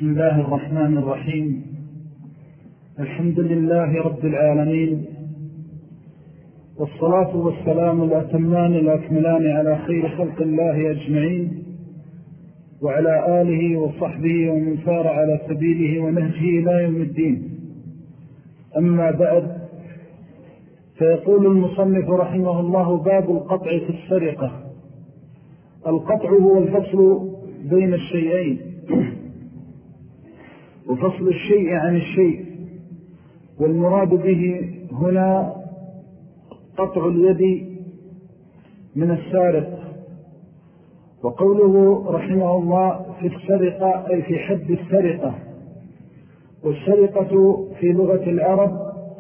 بسم الله الرحمن الرحيم. الحمد لله رب العالمين، والصلاة والسلام الأتمان الأكملان على خير خلق الله أجمعين، وعلى آله وصحبه ومن سار على سبيله ونهجه إلى يوم الدين. أما بعد، فيقول المصنف رحمه الله: باب القطع في السرقة. القطع هو الفصل بين الشيئين، وفصل الشيء عن الشيء، والمراد به هنا قطع اليد من السارق. وقوله رحمه الله في السرقة أي في حد السرقة. والسرقة في لغة العرب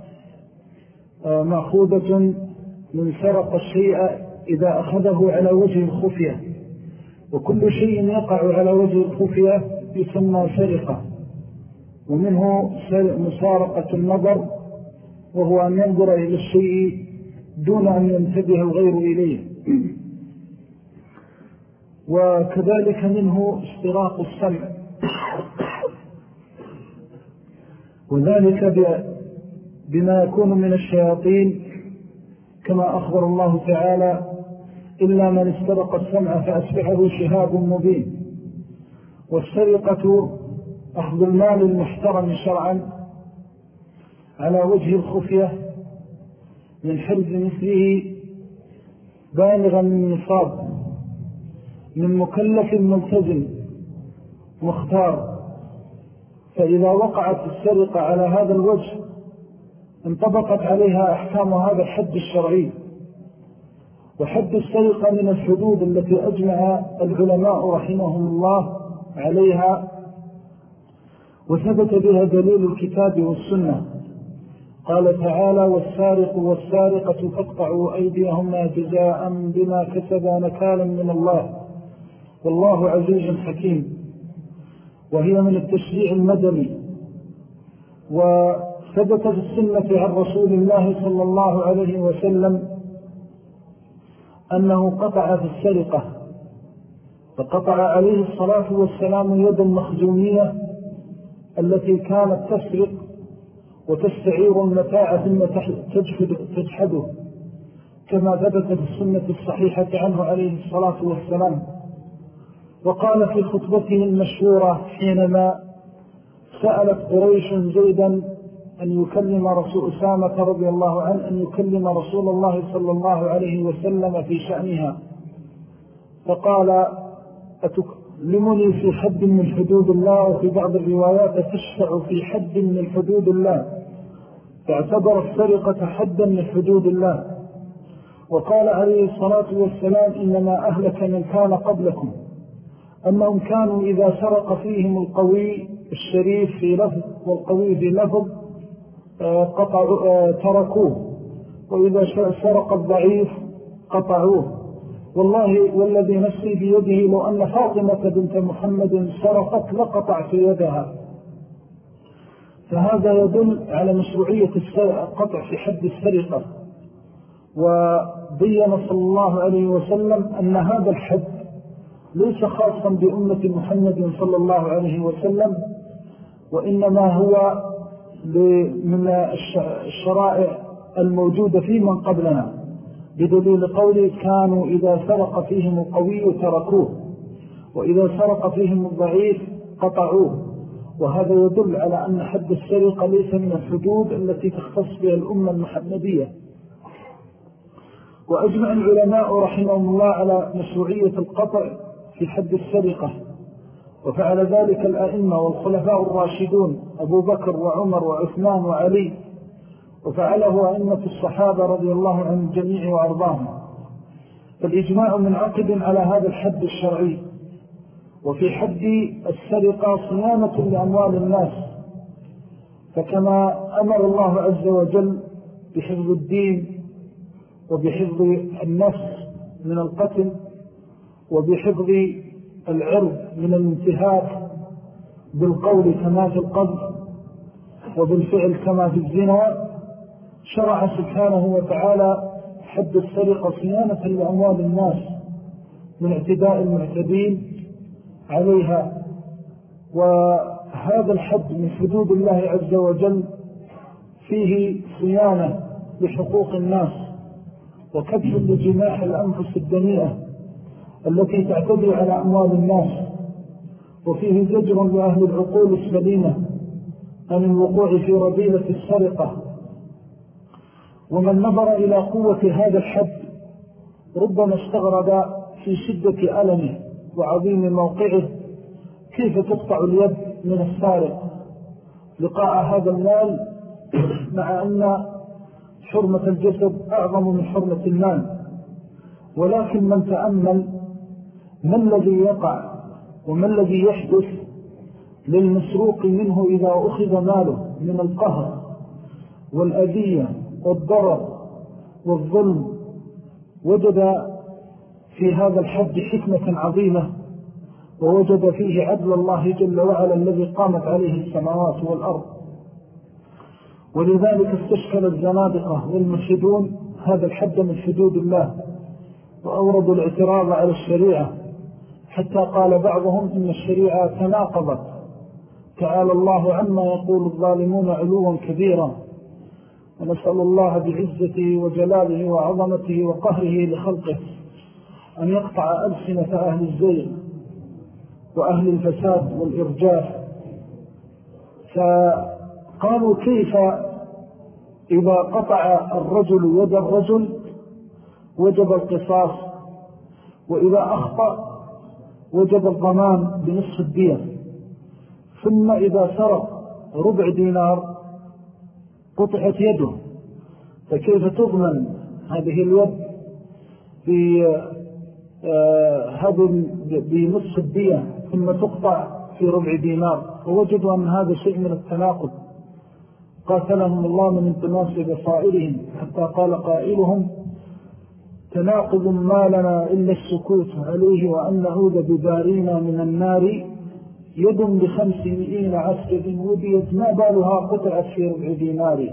مأخوذة من سرق الشيء إذا أخذه على وجه الخفية، وكل شيء يقع على وجه الخفية يسمى سرقة. ومنه مسارقة النظر، وهو أن ينظر إلى الشيء دون أن ينتبه الغير إليه. وكذلك منه استراق السمع، وذلك بما يكون من الشياطين، كما أخبر الله تعالى: إلا من استرق السمع فأسبحه شهاب مبين. والسرقة أخذ المال المحترم شرعا على وجه الخفية من حرز مثله بالغا من نصاب، من مكلف ملتزم مختار. فإذا وقعت السرقة على هذا الوجه انطبقت عليها أحكام هذا الحد الشرعي. وحد السرقة من الحدود التي أجمع العلماء رحمهم الله عليها، وثبت بها دليل الكتاب والسنة. قال تعالى: والسارق والسارقة فاقطعوا أيديهما جزاء بما كسبا نكالا من الله والله عزيز حكيم. وهي من التشريع المدني. وثبت في السنة عن رسول الله صلى الله عليه وسلم أنه قطع في السرقة، فقطع عليه الصلاة والسلام يد المخزومية التي كانت تسرق وتستعير المتاع ثم تجحده، كما ثبت في السنة الصحيحة عنه عليه الصلاة والسلام. وقال في خطبته المشهورة حينما سألت قريش زيدا أن يكلم رسول أسامة رضي الله عنه أن يكلم رسول الله صلى الله عليه وسلم في شأنها، فقال: أتكلمني في حد من حدود الله؟ وفي بعض الروايات: تشفع في حد من حدود الله. فاعتبر السرقة حدا من حدود الله. وقال عليه الصلاة والسلام: إنما أهلك من كان قبلكم أنهم كانوا إذا سرق فيهم القوي الشريف في لفظ والقوي في لفظ تركوه، وإذا سرق الضعيف قطعوه. والله والذي نفسي بيده لو أن فاطمة بنت محمد سرقت لقطعت يدها. فهذا يدل على مشروعية القطع في حد السرقة. وبين صلى الله عليه وسلم أن هذا الحد ليس خاصا بأمة محمد صلى الله عليه وسلم، وإنما هو من الشرائع الموجودة في من قبلنا، بدليل قوله: كانوا إذا سرق فيهم القوي تركوه، وإذا سرق فيهم الضعيف قطعوه. وهذا يدل على أن حد السرقة ليس من الحدود التي تختص بها الأمة المحمدية. وأجمع العلماء رحمهم الله على مشروعية القطع في حد السرقة، وفعل ذلك الأئمة والخلفاء الراشدون أبو بكر وعمر وعثمان وعلي، وفعله أئمة الصحابة رضي الله عن الجميع وأرضاهم. فالإجماع منعقد على هذا الحد الشرعي. وفي حد السرقة صيانة لأموال الناس، فكما أمر الله عز وجل بحفظ الدين وبحفظ النفس من القتل وبحفظ العرض من الانتهاك بالقول كما في القذف وبالفعل كما في الزنا، شرع سبحانه وتعالى حد السرقة صيانة لأموال الناس من اعتداء المعتدين عليها. هذا الحد من حدود الله عز وجل فيه صيانة لحقوق الناس وكبش لجناح الأنفس الدنيئة التي تعتدي على أموال الناس، وفيه زجر لأهل العقول السليمة عن الوقوع في رذيلة السرقة. ومن نظر إلى قوة هذا الحد ربما استغرب في شدة ألمه وعظيم موقعه كيف تقطع اليد من السارق لقاء هذا المال، مع أن حرمة الجسد أعظم من حرمة المال. ولكن من تأمل ما الذي يقع وما الذي يحدث للمسروق منه إذا أخذ ماله من القهر والأذية والضرر والظلم، وجد في هذا الحد حكمة عظيمة، ووجد فيه عدل الله جل وعلا الذي قامت عليه السماوات والأرض. ولذلك استشكل الزنادقة والملحدون هذا الحد من حدود الله وأوردوا الاعتراض على الشريعة، حتى قال بعضهم إن الشريعة تناقضت، تعالى الله عما يقول الظالمون علوا كبيرا. ونسأل الله بعزته وجلاله وعظمته وقهره لخلقه أن يقطع ألسنة أهل الزيغ وأهل الفساد والإرجاف. فقالوا كيف إذا قطع الرجل يد الرجل وجب القصاص، وإذا أخطأ وجب الضمان بنصف الدية، ثم إذا سرق ربع دينار قطعت يده، فكيف تضمن هذه اليد بنصف الدية ثم تقطع في ربع دينار؟ ووجدوا أن هذا شيء من التناقض، قاتلهم الله من انتماس بصائرهم، حتى قال قائلهم تناقض ما لنا إلا السكوت عليه وأن نعود بدارينا من النار، يد ب500 عسكر وديت ما بالها قطعت في ربع دينار.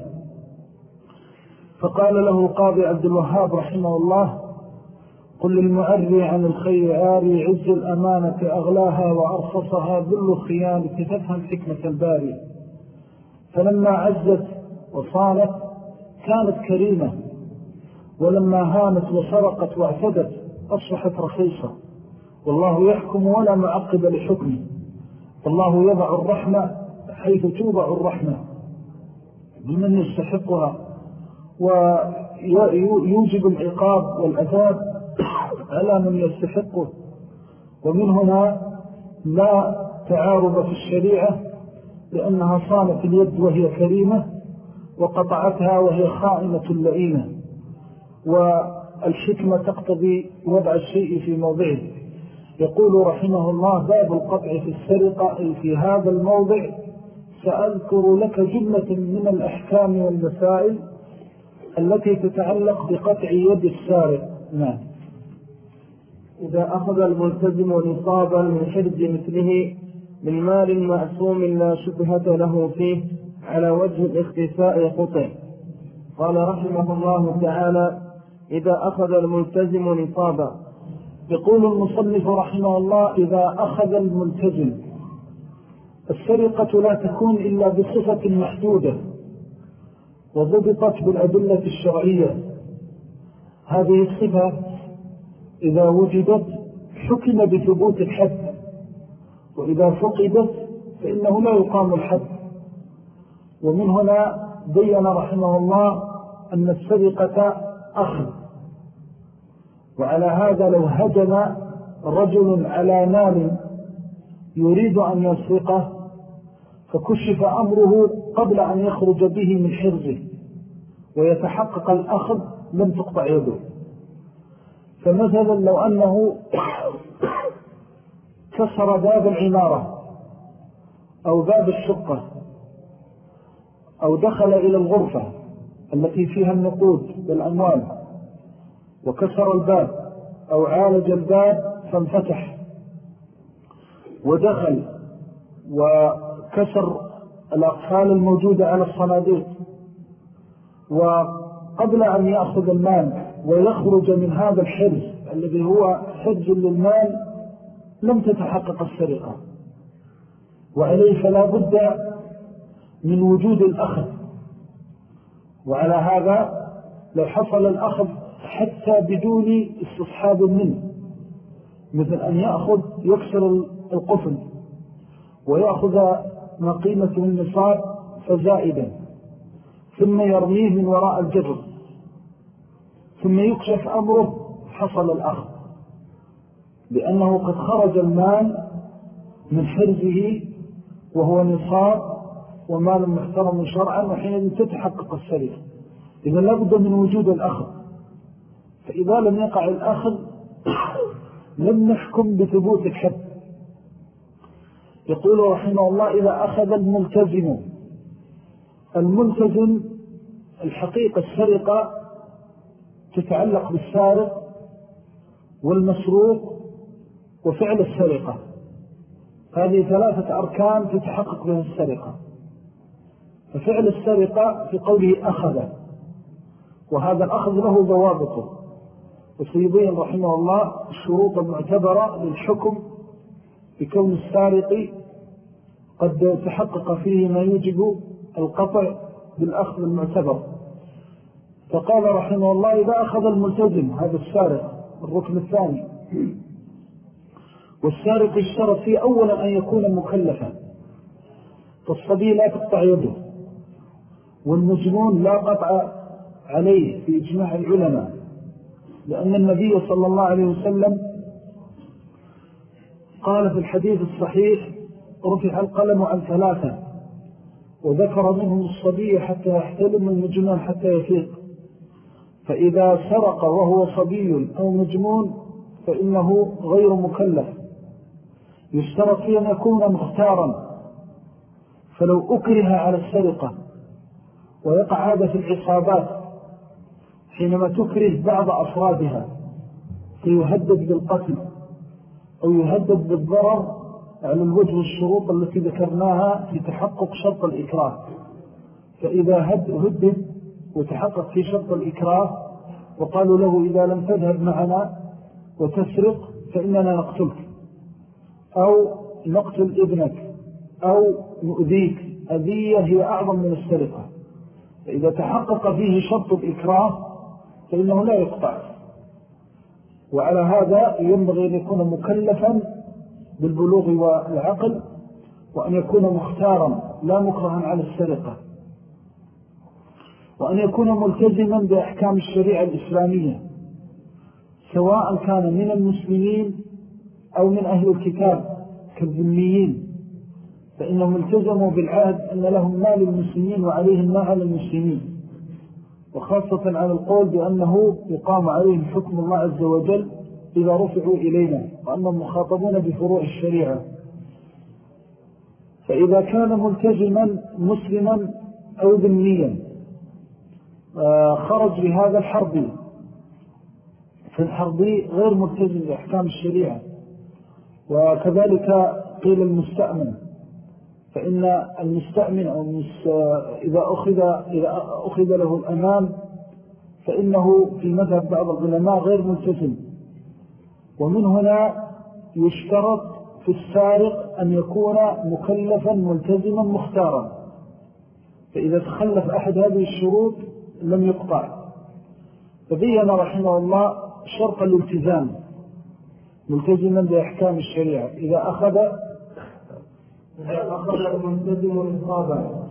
فقال له القاضي عبد الوهاب رحمه الله قل للمعري عن الخير عاري، عز الأمانة أغلاها وأرخصها ذل الخيانة، تفهم حكمة الباري. فلما عزت وصانت كانت كريمة، ولما هانت وسرقت واعتدت أصبحت رخيصة. والله يحكم ولا معقب لحكمه، والله يضع الرحمة حيث توضع الرحمة بمن يستحقها، ويوجب العقاب والعذاب على من يستحقه. ومن هنا لا تعارض في الشريعة، لأنها صانت اليد وهي كريمة وقطعتها وهي خائنة لئيمة، والحكمة تقتضي وضع الشيء في موضعه. يقول رحمه الله باب القطع في السرقة، أي في هذا الموضع سأذكر لك جملة من الأحكام والمسائل التي تتعلق بقطع يد السارق. نعم. إذا أخذ الملتزم نصابا من حرز مثله من مال معصوم لا شبهة له فيه على وجه الاختفاء قطع. قال رحمه الله تعالى إذا أخذ الملتزم نصابا. يقول المصنف رحمه الله إذا أخذ الملتزم، السرقة لا تكون إلا بصفة محدودة وضبطت بالأدلة الشرعية. هذه الصفة إذا وجدت حكم بثبوت الحد، وإذا فقدت فإنه لا يقام الحد. ومن هنا بيّن رحمه الله أن السرقة أخذ، وعلى هذا لو هجم رجل على مال يريد أن يسرقه فكشف أمره قبل أن يخرج به من حرزه ويتحقق الأخذ لم تقطع يده. فمثلا لو أنه كسر باب العمارة أو باب الشقة أو دخل إلى الغرفة التي فيها النقود والأموال وكسر الباب أو عالج الباب فانفتح ودخل وكسر الأقفال الموجودة على الصناديق، وقبل أن يأخذ المال ويخرج من هذا الحرز الذي هو حرز للمال لم تتحقق السرقة. وعليه فلا بد من وجود الأخذ. وعلى هذا لو حصل الأخذ حتى بدون استصحاب منه، مثل أن يكسر القفل ويأخذ ما قيمته النصاب فزائدا، ثم يرميه من وراء الجبر، ثم يكشف أمره، حصل الأخذ، لأنه قد خرج المال من حرزه وهو نصاب ومال محترم شرعا، وحين تتحقق السرقة. إذا لابد من وجود الأخذ، فإذا لم يقع الأخذ لم نحكم بثبوت الحد. يقول رحمه الله: إذا أخذ الملتزم الحقيقة السرقة تتعلق بالسارق والمسروق وفعل السرقة، هذه 3 أركان تتحقق بها السرقة. ففعل السرقة في قوله أخذ، وهذا الأخذ له ضوابطه، وسيبين رحمه الله الشروط المعتبرة للحكم بكون السارق قد تحقق فيه ما يجب القطع بالأخذ المعتبر. فقال رحمه الله: إذا أخذ الملتزم، هذا السارق الركن الثاني، والسارق اشترط فيه أولا أن يكون مكلفا، فالصبي لا تقطع يده، والمجنون لا قطع عليه في إجماع العلماء، لأن النبي صلى الله عليه وسلم قال في الحديث الصحيح: رفع القلم عن 3، وذكر منهم الصبي حتى يحتلم، والمجنون حتى يفيق. فإذا سرق وهو صبي أو مجنون فإنه غير مكلف. يشترط فيه أن يكون مختارا، فلو أكره على السرقة، ويقع هذا في العصابات حينما تكره بعض أفرادها فيهدد بالقتل أو يهدد بالضرر على الوجه الشروط التي ذكرناها في تحقق شرط الإكراه. فإذا هدد وتحقق في شرط الإكراه وقالوا له: إذا لم تذهب معنا وتسرق فإننا نقتلك، أو نقتل ابنك، أو نؤذيك، أذية هي أعظم من السرقة. فإذا تحقق فيه شرط الإكراه فإنه لا يقطع. وعلى هذا ينبغي أن يكون مكلفا بالبلوغ والعقل، وأن يكون مختارا لا مكرها على السرقة، وأن يكون ملتزما بأحكام الشريعة الإسلامية، سواء كان من المسلمين أو من أهل الكتاب كالذميين، فإنهم التزموا بالعهد أن لهم ما للمسلمين وعليهم ما على المسلمين، وخاصة على القول بأنه يقام عليهم حكم الله عز وجل إذا رفعوا إلينا، وأنهم مخاطبون بفروع الشريعة. فإذا كان ملتزما مسلما أو ذميا خرج بهذا الحربي، فالحربي غير ملتزم بأحكام الشريعة. وكذلك قيل المستأمن، فإن المستأمن إذا أخذ له الأمان فإنه في مذهب بعض العلماء غير ملتزم. ومن هنا يشترط في السارق أن يكون مكلفا ملتزما مختارا، فإذا تخلف أحد هذه الشروط لم يقطع. فبين رحمه الله شرط الالتزام ملتزما بأحكام الشريعة. إذا أخذ الملتزم نصابا،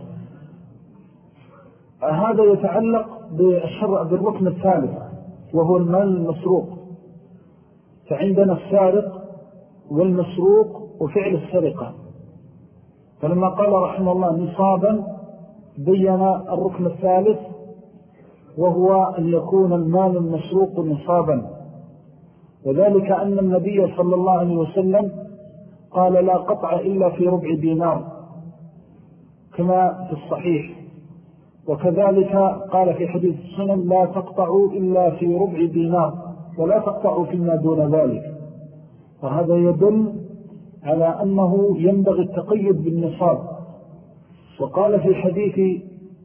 هذا يتعلق بالركن الثالث وهو المال المسروق. فعندنا السارق والمسروق وفعل السرقة. فلما قال رحمه الله نصابا بين الركن الثالث وهو أن يكون المال المسروق نصابا، وذلك أن النبي صلى الله عليه وسلم قال: لا قطع إلا في ربع دينار، كما في الصحيح. وكذلك قال في حديث السنن: لا تقطعوا إلا في ربع دينار، ولا تقطعوا فيما دون ذلك. وهذا يدل على أنه ينبغي التقيد بالنصاب. وقال في حديث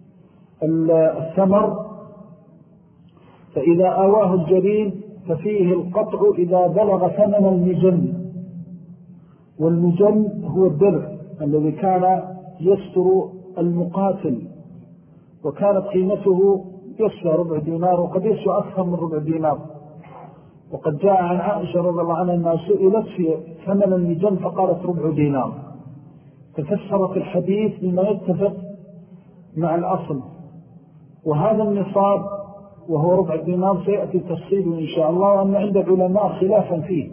الثمر: فإذا آواه الجرين ففيه القطع إذا بلغ ثمن المجن. والمجن هو الدرع الذي كان يستر المقاتل، وكانت قيمته يسوى ربع دينار، وقد يسوى أكثر من ربع دينار. وقد جاء عن عائشة رضي الله عنها أنها سئلت في ثمن المجن فقالت ربع دينار، تفسرت الحديث بما يتفق مع الأصل. وهذا النصاب وهو ربع دينار سيأتي تفصيله إن شاء الله، وأن عند العلماء خلافا فيه،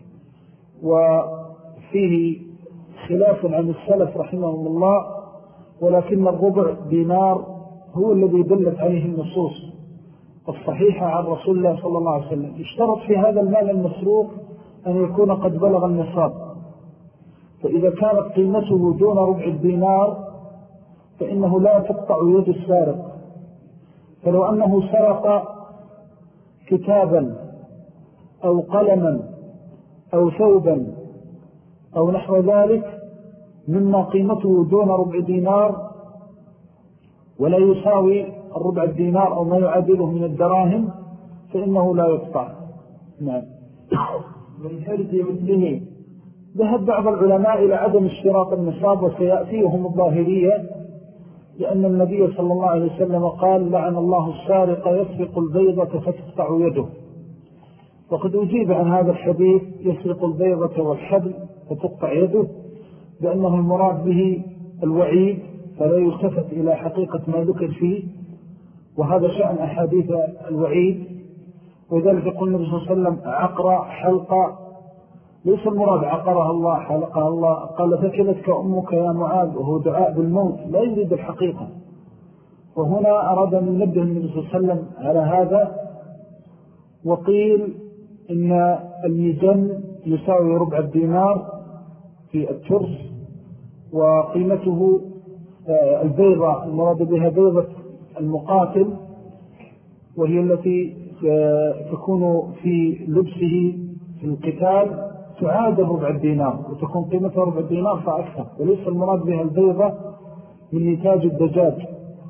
وفيه خلاف عن السلف رحمهم الله، ولكن الربع دينار هو الذي دلت عليه النصوص الصحيحة عن رسول الله صلى الله عليه وسلم. اشترط في هذا المال المسروق أن يكون قد بلغ النصاب، فإذا كانت قيمته دون ربع الدينار فإنه لا تقطع يد السارق. فلو أنه سرق كتابا أو قلما أو ثوبا أو نحو ذلك مما قيمته دون ربع دينار ولا يساوي الربع الدينار أو ما يعادله من الدراهم فإنه لا يقطع. نعم. من حرز مثله. ذهب بعض العلماء إلى عدم اشتراط النصاب، وسيأتيهم الظاهرية، لأن النبي صلى الله عليه وسلم قال: لعن الله السارق يسرق البيضة فتقطع يده. وقد أجيب عن هذا الحديث يسرق البيضة والحبل فتقطع يده بأنه المراد به الوعيد، فلا يلتفت إلى حقيقة ما ذكر فيه، وهذا شأن أحاديث الوعيد. وذلك يقول النبي صلى الله عليه وسلم: عقر حلقة، ليس المراد عقرها الله حلقها الله، قال: فكلتك أمك يا معاذ، وهو دعاء بالموت لا يريد الحقيقة. وهنا أراد أن ينبه النبي صلى الله عليه وسلم على هذا. وقيل إن الميزان يساوي ربع الدينار في الترس، وقيمته البيضة المراد بها بيضة المقاتل، وهي التي تكون في لبسه في القتال، تعادل ربع الدينار، وتكون قيمتها ربع الدينار فأكثر، وليس المراد بها البيضة من نتاج الدجاج.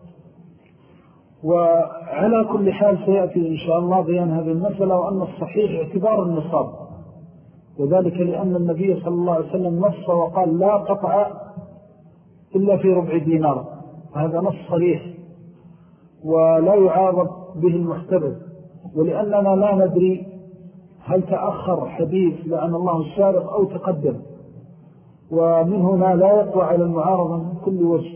وعلى كل حال سيأتي إن شاء الله بيان هذه المسألة، وأن الصحيح اعتبار النصاب، وذلك لأن النبي صلى الله عليه وسلم نص وقال: لا قطع إلا في ربع دينار. هذا نص صريح ولا يعارض به المحترز. ولأننا لا ندري هل تأخر حديث لعن الله السارق أو تقدم، ومن هنا لا يقوى على المعارضة من كل وجه.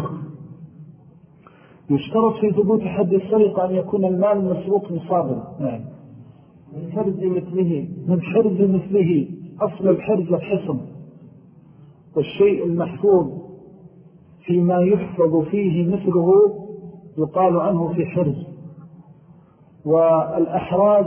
يشترط في ثبوت حد السرقة أن يكون المال المسروق نصابا. نعم. من حرز مثله. من حرز مثله. أصل الحرز الحصن، والشيء المحفوظ فيما يحفظ فيه مثله يقال عنه في حرز. والأحراز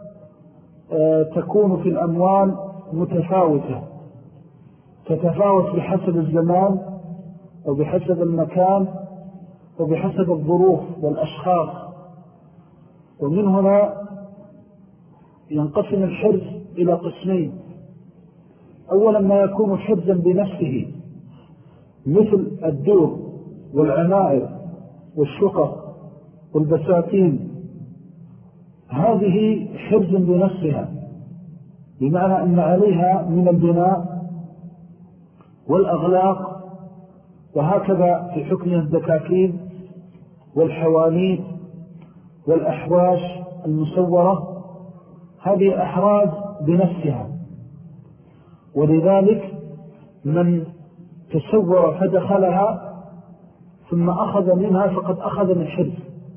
تكون في الأموال متفاوتة، تتفاوت بحسب الزمان وبحسب المكان وبحسب الظروف والأشخاص. ومن هنا ينقسم الحرز إلى قسمين: أولا ما يكون حرزا بنفسه مثل الدور والعنائر والشقق والبساتين، هذه حرز بنفسها، بمعنى أن عليها من البناء والأغلاق، وهكذا في حكم الدكاكين والحوانيت والأحواش المسورة، هذه أحراز بنفسها. ولذلك من تسور فدخلها ثم أخذ منها فقد أخذ من حرز.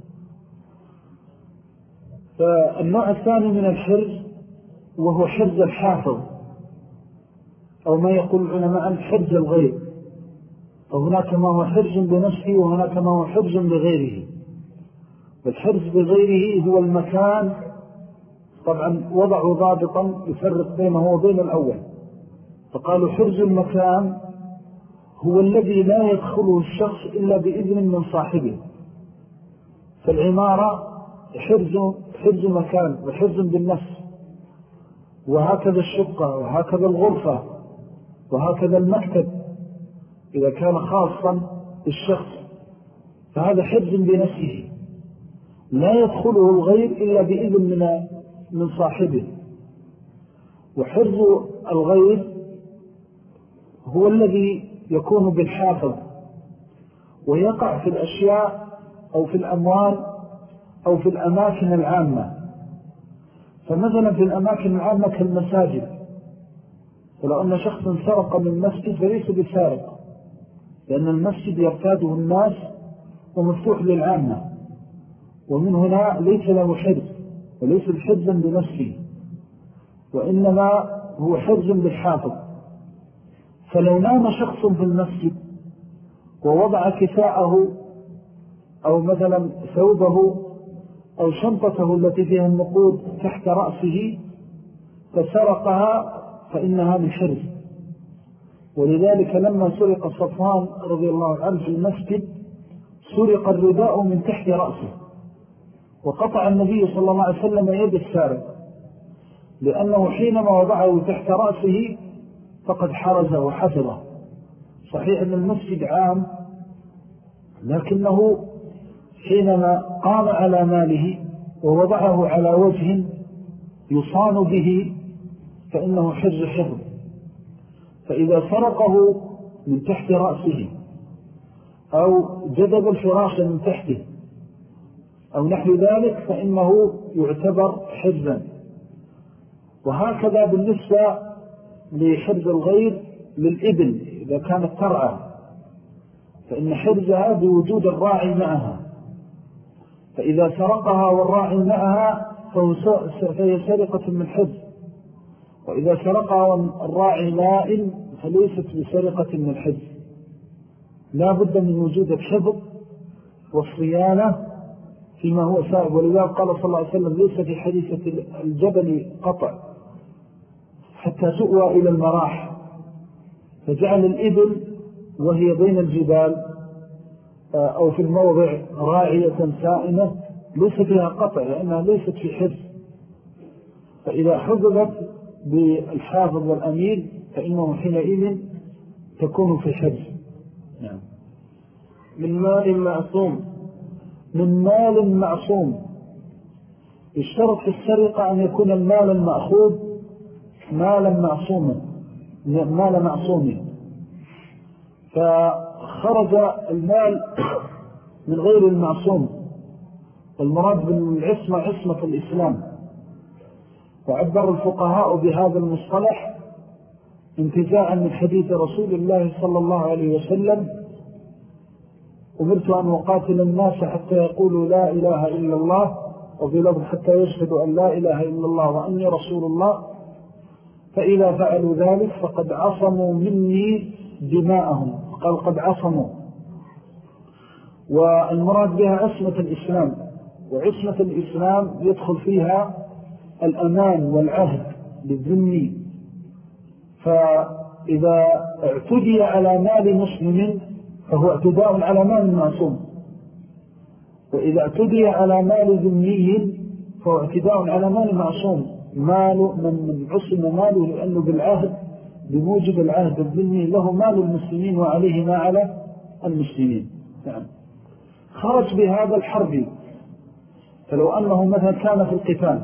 فالنوع الثاني من الحرز وهو حرز الحافظ، أو ما يقول العلماء عن حرز الغير. فهناك ما هو حرز بنفسه وهناك ما هو حرز بغيره. والحرز بغيره هو المكان، طبعا وضعوا ضابطا يفرق بينه وبين الأول، فقالوا حرز المكان هو الذي لا يدخله الشخص إلا بإذن من صاحبه. فالعمارة حرز مكان وحرز بالنفس، وهكذا الشقة وهكذا الغرفة وهكذا المكتب إذا كان خاصا بالشخص، فهذا حرز بنفسه لا يدخله الغير إلا بإذن من صاحبه. وحرز الغير هو الذي يكون بالحافظ ويقع في الأشياء أو في الأموال أو في الأماكن العامة. فمثلا في الأماكن العامة كالمساجد، ولو أن شخص سرق من مسجد فليس بسارق، لأن المسجد يرتاده الناس ومفتوح للعامة، ومن هنا ليس له حرز، وليس حرزا بنفسه، وإنما هو حرز بالحافظ. فلو نام شخص في المسجد ووضع كساءه أو مثلا ثوبه أو شنطته التي فيها النقود تحت رأسه فسرقها فإنها من حرز. ولذلك لما سرق صفوان رضي الله عنه في المسجد سرق الرداء من تحت رأسه، وقطع النبي صلى الله عليه وسلم يد السارق، لأنه حينما وضعه تحت رأسه فقد حرزه وحفظه. صحيح أن المسجد عام، لكنه حينما قام على ماله ووضعه على وجه يصان به فإنه حرز حفظ. فإذا سرقه من تحت رأسه أو جذب الفراش من تحته أو نحو ذلك فإنه يعتبر حرزا. وهكذا بالنسبة لحرز الغير للإبل إذا كانت ترعى، فإن حرزها بوجود الراعي معها، فإذا سرقها والراعي معها فهي سرقة من حرز، وإذا سرقها والراعي نائم فليست بسرقة من حرز. لا بد من وجود الحفظ والصيانة فيما هو سائب. ولذلك قال صلى الله عليه وسلم ليس في حديثة الجبل قطع حتى تؤوى إلى المراح، فجعل الإبل وهي بين الجبال أو في الموضع راعية سائمة ليس فيها قطع لأنها ليست في حفظ. فإذا حفظت بالحافظ والأمير فإنه حينئذ تكون في حفظ. نعم. من مال معصوم. من مال معصوم. يشترط في السرقة أن يكون المال المأخوذ مالا معصوما، مال معصوم. فخرج المال من غير المعصوم، والمراد بالعصمة عصمة الإسلام. وعبر الفقهاء بهذا المصطلح انتزاعا من حديث رسول الله صلى الله عليه وسلم: أمرت أن أقاتل الناس حتى يقولوا لا إله إلا الله، وفي لفظ حتى يشهدوا أن لا إله إلا الله وأني رسول الله، فإذا فعلوا ذلك فقد عصموا مني دماءهم. قال قد عصموا. والمراد بها عصمة الإسلام، وعصمة الإسلام يدخل فيها الأمان والعهد بالذمي. فإذا اعتدي على مال مسلم فهو اعتداء على مال معصوم، وإذا اعتدي على مال ذمي فهو اعتداء على مال معصوم. مال من عصم ماله لأنه بالعهد بموجب العهد الذمي له مال المسلمين وعليه ما على المسلمين. يعني خرج بهذا الحربي. فلو أنه مثلا كان في القتال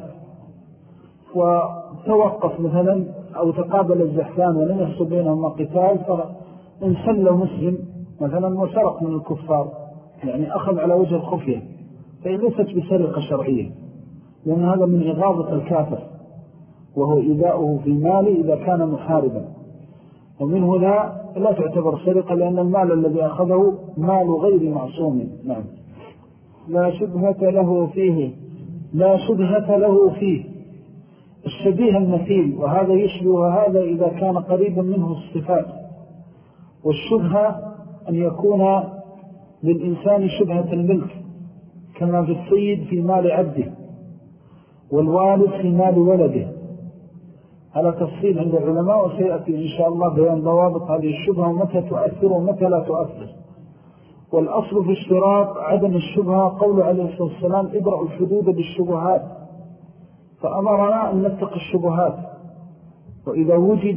وتوقف مثلا أو تقابل الزحفان ولم يحصل بينهما قتال، فانسل مسلم مثلا وسرق من الكفار، يعني أخذ على وجه الخفية، فهي ليست بسرقة شرعية، لأن هذا من إغاظة الكافر، وهو إيذاؤه في ماله إذا كان محاربا. ومن هنا لا تعتبر سرقة، لأن المال الذي أخذه مال غير معصوم. نعم. لا شبهة له فيه. لا شبهة له فيه، الشبيه المثيل، وهذا يشبه هذا إذا كان قريبا منه الصفات. والشبهة أن يكون للإنسان شبهة الملك، كما في السيد في مال عبده، والوالد في مال ولده، على تفصيل عند العلماء، وسيأتي إن شاء الله بيان ضوابط هذه الشبهة ومتى تؤثر ومتى لا تؤثر. والأصل في اشتراط عدم الشبهة قول عليه الصلاة والسلام: ابرأوا الحدود بالشبهات، فأمرنا أن نتقي الشبهات. وإذا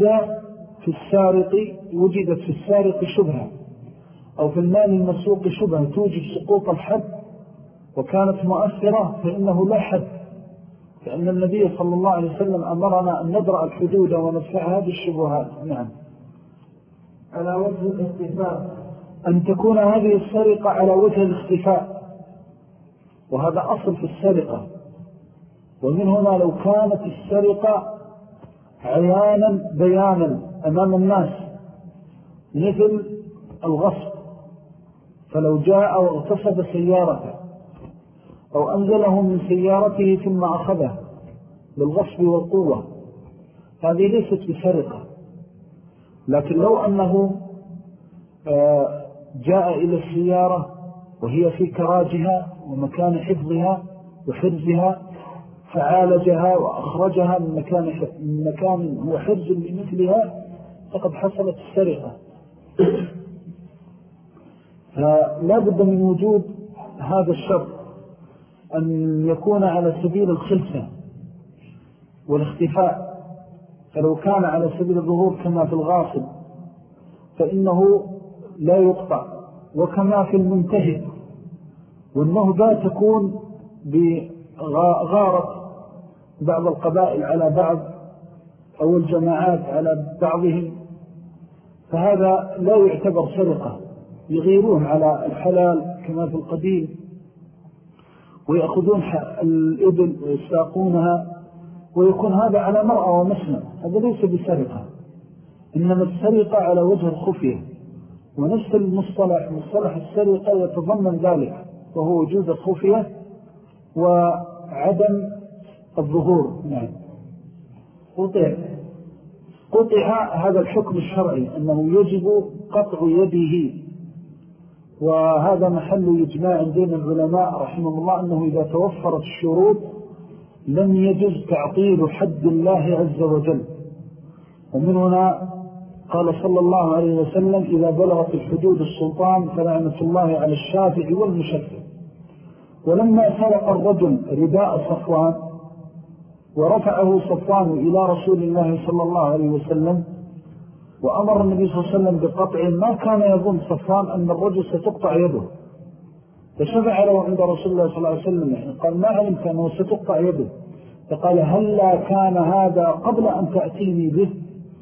وجدت في السارق شبهة أو في المال المسروق شبهة توجب سقوط الحد وكانت مؤثرة فإنه لا حد، فإن النبي صلى الله عليه وسلم أمرنا أن نبرأ الحدود وندفعها بالشبهات. نعم. على وجه الاختفاء، أن تكون هذه السرقة على وجه الاختفاء، وهذا أصل في السرقة. ومن هنا لو كانت السرقة عيانا بيانا أمام الناس مثل الغصب، فلو جاء واغتصب سيارته أو أنزله من سيارته ثم أخذه بالغصب والقوة، هذه ليست بسرقة. لكن لو أنه جاء إلى السيارة وهي في كراجها ومكان حفظها وحرزها فعالجها وأخرجها من مكان هو حرز لمثلها، فقد حصلت السرقة. فلا بد من وجود هذا الشرط، أن يكون على سبيل الخلفة والاختفاء. فلو كان على سبيل الظهور كما في الغاصب فإنه لا يقطع، وكما في المنتهب. والنهبة تكون بغارة بعض القبائل على بعض أو الجماعات على بعضهم، فهذا لا يعتبر سرقة. يغيرون على الحلال كما في القديم ويأخذون الإبل ويساقونها، ويكون هذا على مرأة ومسمى، هذا ليس بسرقة. إنما السرقة على وجه الخفية، ونفس مصطلح السرقة يتضمن ذلك، وهو وجود الخفية وعدم الظهور. نعم. قطع هذا الحكم الشرعي أنه يجب قطع يده، وهذا محل إجماع بين العلماء رحمه الله أنه إذا توفرت الشروط لم يجوز تعطيل حد الله عز وجل. ومن هنا قال صلى الله عليه وسلم: إذا بلغت الحدود السلطان فلعنة الله على الشافع والمشفع. ولما سرق الرجل رداء صفوان ورفعه صفوان إلى رسول الله صلى الله عليه وسلم وأمر النبي صلى الله عليه وسلم بقطع، ما كان يظن صفوان أن الرجل ستقطع يده، فشفع له عند رسول الله صلى الله عليه وسلم، يعني قال: ما علمت أنه ستقطع يده؟ فقال: هلا كان هذا قبل أن تأتيني به،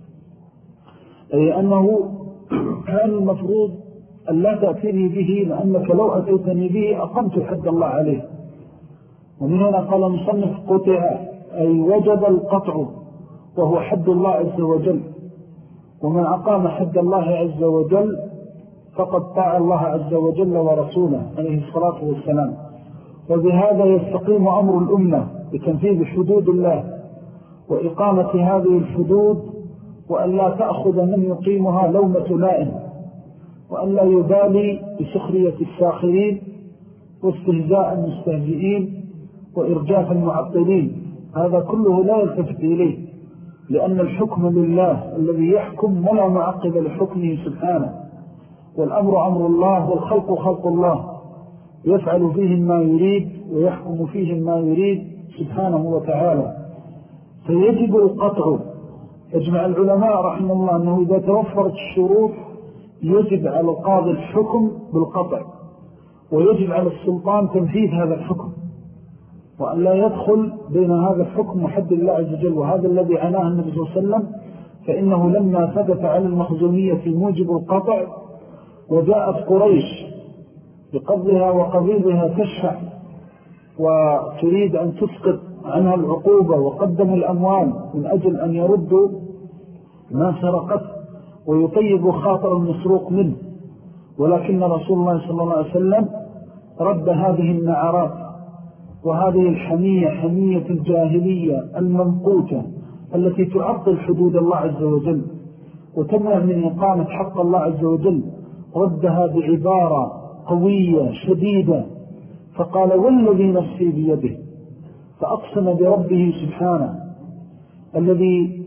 أي أنه كان المفروض أن لا تأتيني به، لأنك لو أتيتني به أقمت حد الله عليه. ومن هنا قال المصنف: قطع، أي وجب القطع، وهو حد الله عز وجل. ومن أقام حد الله عز وجل فقد طاع الله عز وجل ورسوله عليه الصلاة والسلام. وبهذا يستقيم أمر الأمة بتنفيذ حدود الله وإقامة هذه الحدود، وأن لا تأخذ من يقيمها لومة لائم، وأن لا يبالي بسخرية الساخرين واستهزاء المستهزئين وإرجاف المعطلين. هذا كله لا يلتفت إليه، لأن الحكم لله الذي يحكم ولا معقب لحكمه سبحانه، والأمر أمر الله والخلق خلق الله، يفعل فيهم ما يريد ويحكم فيهم ما يريد سبحانه وتعالى. فيجب القطع. يجمع العلماء رحمه الله أنه إذا توفرت الشروط يجب على القاضي الحكم بالقطع، ويجب على السلطان تنفيذ هذا الحكم، وأن لا يدخل بين هذا الحكم وحد الله عز وجل. وهذا الذي عناه النبي صلى الله عليه وسلم، فإنه لما ثبت على المخزومية موجب القطع وجاءت قريش بقبضها وقبيضها تشفع وتريد أن تسقط عنها العقوبة، وقدموا الأموال من أجل أن يردوا ما سرقت ويطيبوا خاطر المسروق منه، ولكن رسول الله صلى الله عليه وسلم رد هذه النعرات وهذه الحمية، حمية الجاهلية المنقوتة التي تعطل حدود الله عز وجل وتمنع من إقامة حق الله عز وجل، ردها بعبارة قوية شديدة، فقال: والذي نفسي بيده، فأقسم بربه سبحانه الذي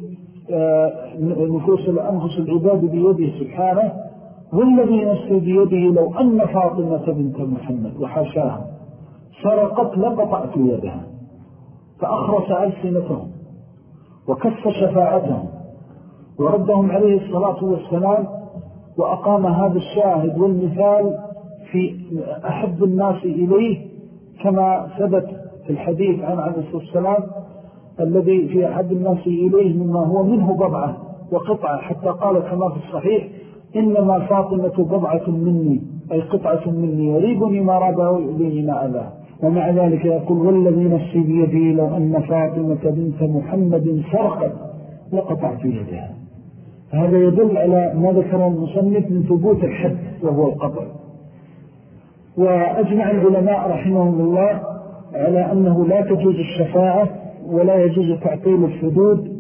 أنفس العباد بيده سبحانه: والذي نفسي بيده لو أن فاطمة بنت محمد وحاشاها سرقت لقطعت يدها. فأخرس ألسنتهم وكف شفاعتهم وردهم عليه الصلاة والسلام، وأقام هذا الشاهد والمثال في أحب الناس إليه، كما ثبت في الحديث عن عليه الصلاة والسلام الذي في أحب الناس إليه مما هو منه بضعة وقطعة، حتى قال كما في الصحيح: إنما فاطمة بضعة مني أي قطعة مني يريبني ما رابه ويؤذيني ما أذاه. ومع ذلك يقول والذي نفسي بيدي لو أن فاطمة بنت محمد سرقت لقطعت يدها. هذا يدل على ما ذكر المصنف من ثبوت الحد وهو القطع. وأجمع العلماء رحمهم الله على أنه لا تجوز الشفاعة ولا يجوز تعطيل الحدود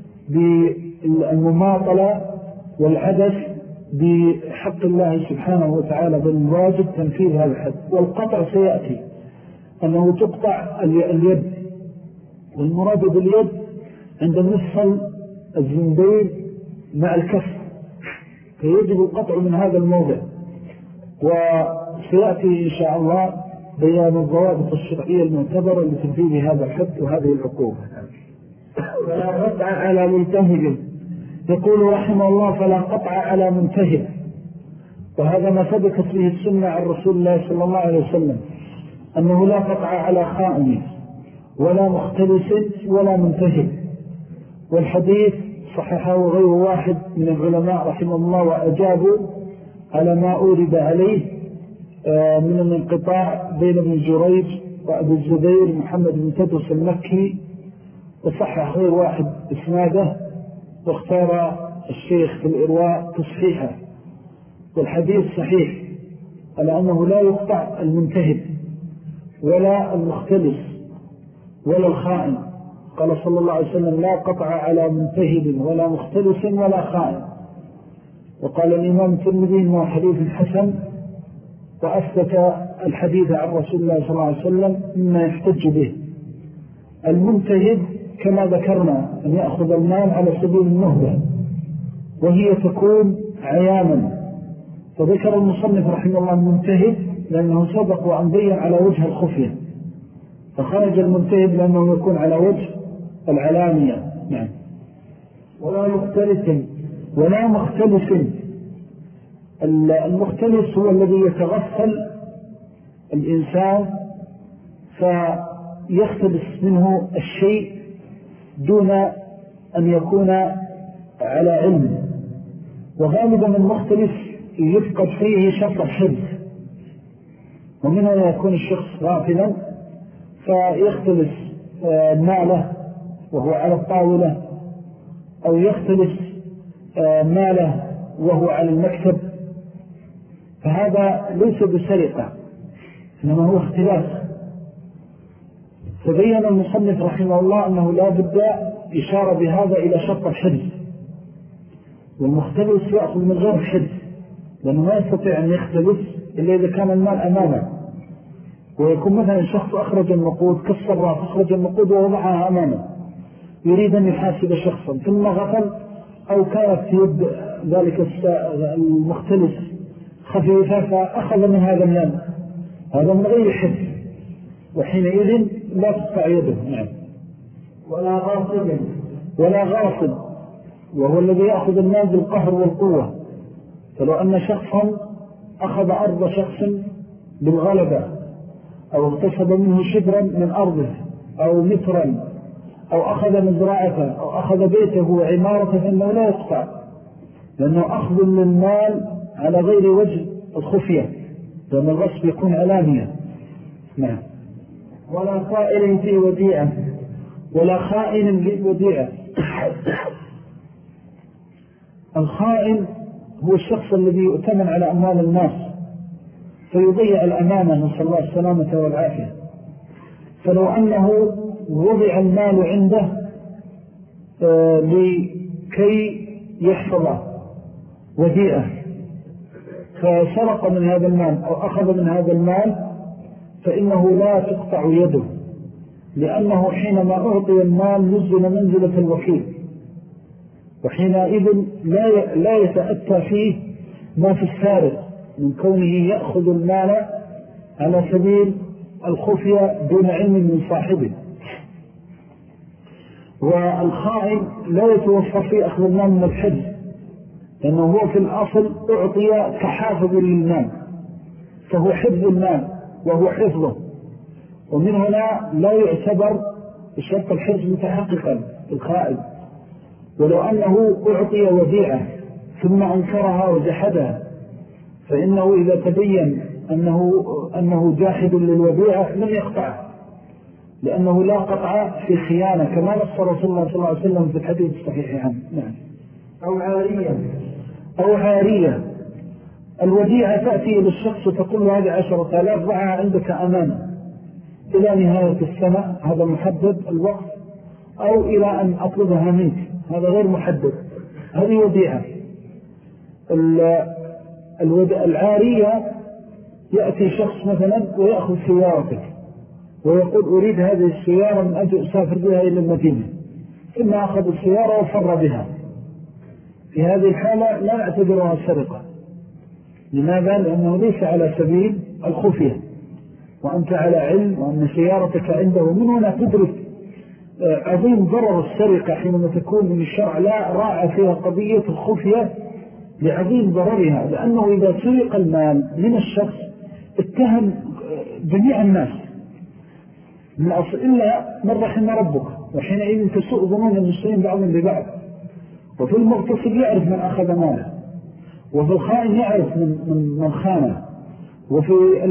بالمماطلة والعدس بحق الله سبحانه وتعالى، بل الواجب تنفيذ هذا الحد. والقطع سيأتي أنه تقطع اليد، والمراد باليد عند مفصل الزندين مع الكف، فيجب القطع من هذا الموضع. وسيأتي إن شاء الله بيان الضوابط الشرعية المعتبرة لتنفيذ هذا الحد وهذه العقوبة. فلا قطع على منتهب. يقول رحمه الله فلا قطع على منتهب، وهذا ما ثبتت به السنة عن رسول الله صلى الله عليه وسلم أنه لا قطع على خائن ولا مختلس ولا منتهب. والحديث صححه غير واحد من العلماء رحمه الله وأجابوا على ما أورد عليه من الانقطاع بين ابن جريج وأبو الزبير محمد بن تدرس المكي، وصحح غير واحد إسناده، واختار الشيخ في الإرواء تصحيحه. والحديث صحيح على أنه لا يقطع المنتهب ولا المختلس ولا الخائن. قال صلى الله عليه وسلم لا قطع على منتهب ولا مختلس ولا خائن. وقال الإمام الترمذي إنه حديث حسن، وأثبت الحديث عن رسول الله صلى الله عليه وسلم مما يحتج به. المنتهب كما ذكرنا أن يأخذ المال على سبيل النهبة، وهي تكون عياما. فذكر المصنف رحمه الله المنتهب لأنه سبق وأن بين على وجه الخفية، فخرج المنتهب لأنه يكون على وجه العلانية. نعم. ولا مختلس. المختلس هو الذي يتغفل الإنسان فيختلس منه الشيء دون أن يكون على علم. وغالبا المختلس يفقد فيه شرط الحفظ، ومن هنا يكون الشخص غافلا فيختلس ماله وهو على الطاولة، أو يختلس ماله وهو على المكتب، فهذا ليس بسرقة إنما هو اختلاس. فبين المصنف رحمه الله أنه لا بد إشارة بهذا إلى شرط الحفظ، والمختلس يأخذ من غير حفظ، لأنه ما يستطيع أن يختلس إلا إذا كان المال أمامه. ويكون مثلا شخص أخرج النقود كالصراف أخرج النقود ووضعها أمامه، يريد أن يحاسب شخصا ثم غفل، أو كانت في يد ذلك المختلس خفيفة فأخذ من هذا المال، هذا من غير حفظ، وحينئذ لا تقطع يده. نعم. ولا غاصب وهو الذي يأخذ المال بالقهر والقوة. فلو أن شخصا أخذ أرض شخص بالغلبة، أو اغتصب منه شبرا من أرضه أو مترا، أو أخذ مزرعته أو أخذ بيته وعمارته، فإنه لا يقطع، لأنه أخذ للمال على غير وجه الخفية، لأن الغصب يكون علانية. نعم. ولا خائن في وديعة. ولا خائن للوديعة. الخائن هو الشخص الذي يؤتمن على أموال الناس فيضيع الأمانة، نسأل الله السلامة والعافية. فلو أنه وضع المال عنده لكي يحفظه وديعة، فسرق من هذا المال أو أخذ من هذا المال، فإنه لا تقطع يده، لأنه حينما أعطي المال نزل منزلة الوكيل، وحينئذ لا يتأتى فيه ما في السارق من كونه يأخذ المال على سبيل الخفية دون علم من صاحبه. والخائن لا يتوفر فيه أخذ المال من الحفظ، لأنه هو في الأصل أعطي كحافظ للمال، فهو حفظ المال وهو حفظه، ومن هنا لا يعتبر بشرط الحفظ متحققا الخائن. ولو أنه أعطي وديعة ثم أنكرها وجحدها، فإنه إذا تبين أنه جاحد للوديعة لم يقطعها، لأنه لا قطع في خيانة كما نص رسول الله صلى الله عليه وسلم في الحديث الصحيح عنه. نعم. أو عارية. الوديعة تأتي إلى الشخص وتقول هذه 10,000 ضعها عندك أمانة إلى نهاية السنة، هذا محدد الوقت، أو إلى أن أطلبها منك، هذا غير محدد، هذه وديعة. العارية يأتي شخص مثلا ويأخذ سيارتك ويقول أريد هذه السيارة من أجل أسافر بها إلى المدينة، ثم أخذ السيارة وفر بها. في هذه الحالة لا نعتبرها سرقة. لماذا؟ لأنه ليس على سبيل الخفية، وأنت على علم وأن سيارتك عنده. من هنا تدرك عظيم ضرر السرقة حينما تكون من الشرع لا راعى فيها قضية الخفية لعظيم ضررها، لأنه إذا سرق المال من الشخص اتهم جميع الناس من أصل إلا من رحم ربك، وحينئذ تسوء ظنون المسلمين بعضهم ببعض. وفي المغتصب يعرف من أخذ ماله، وفي الخائن يعرف من خانه، وفي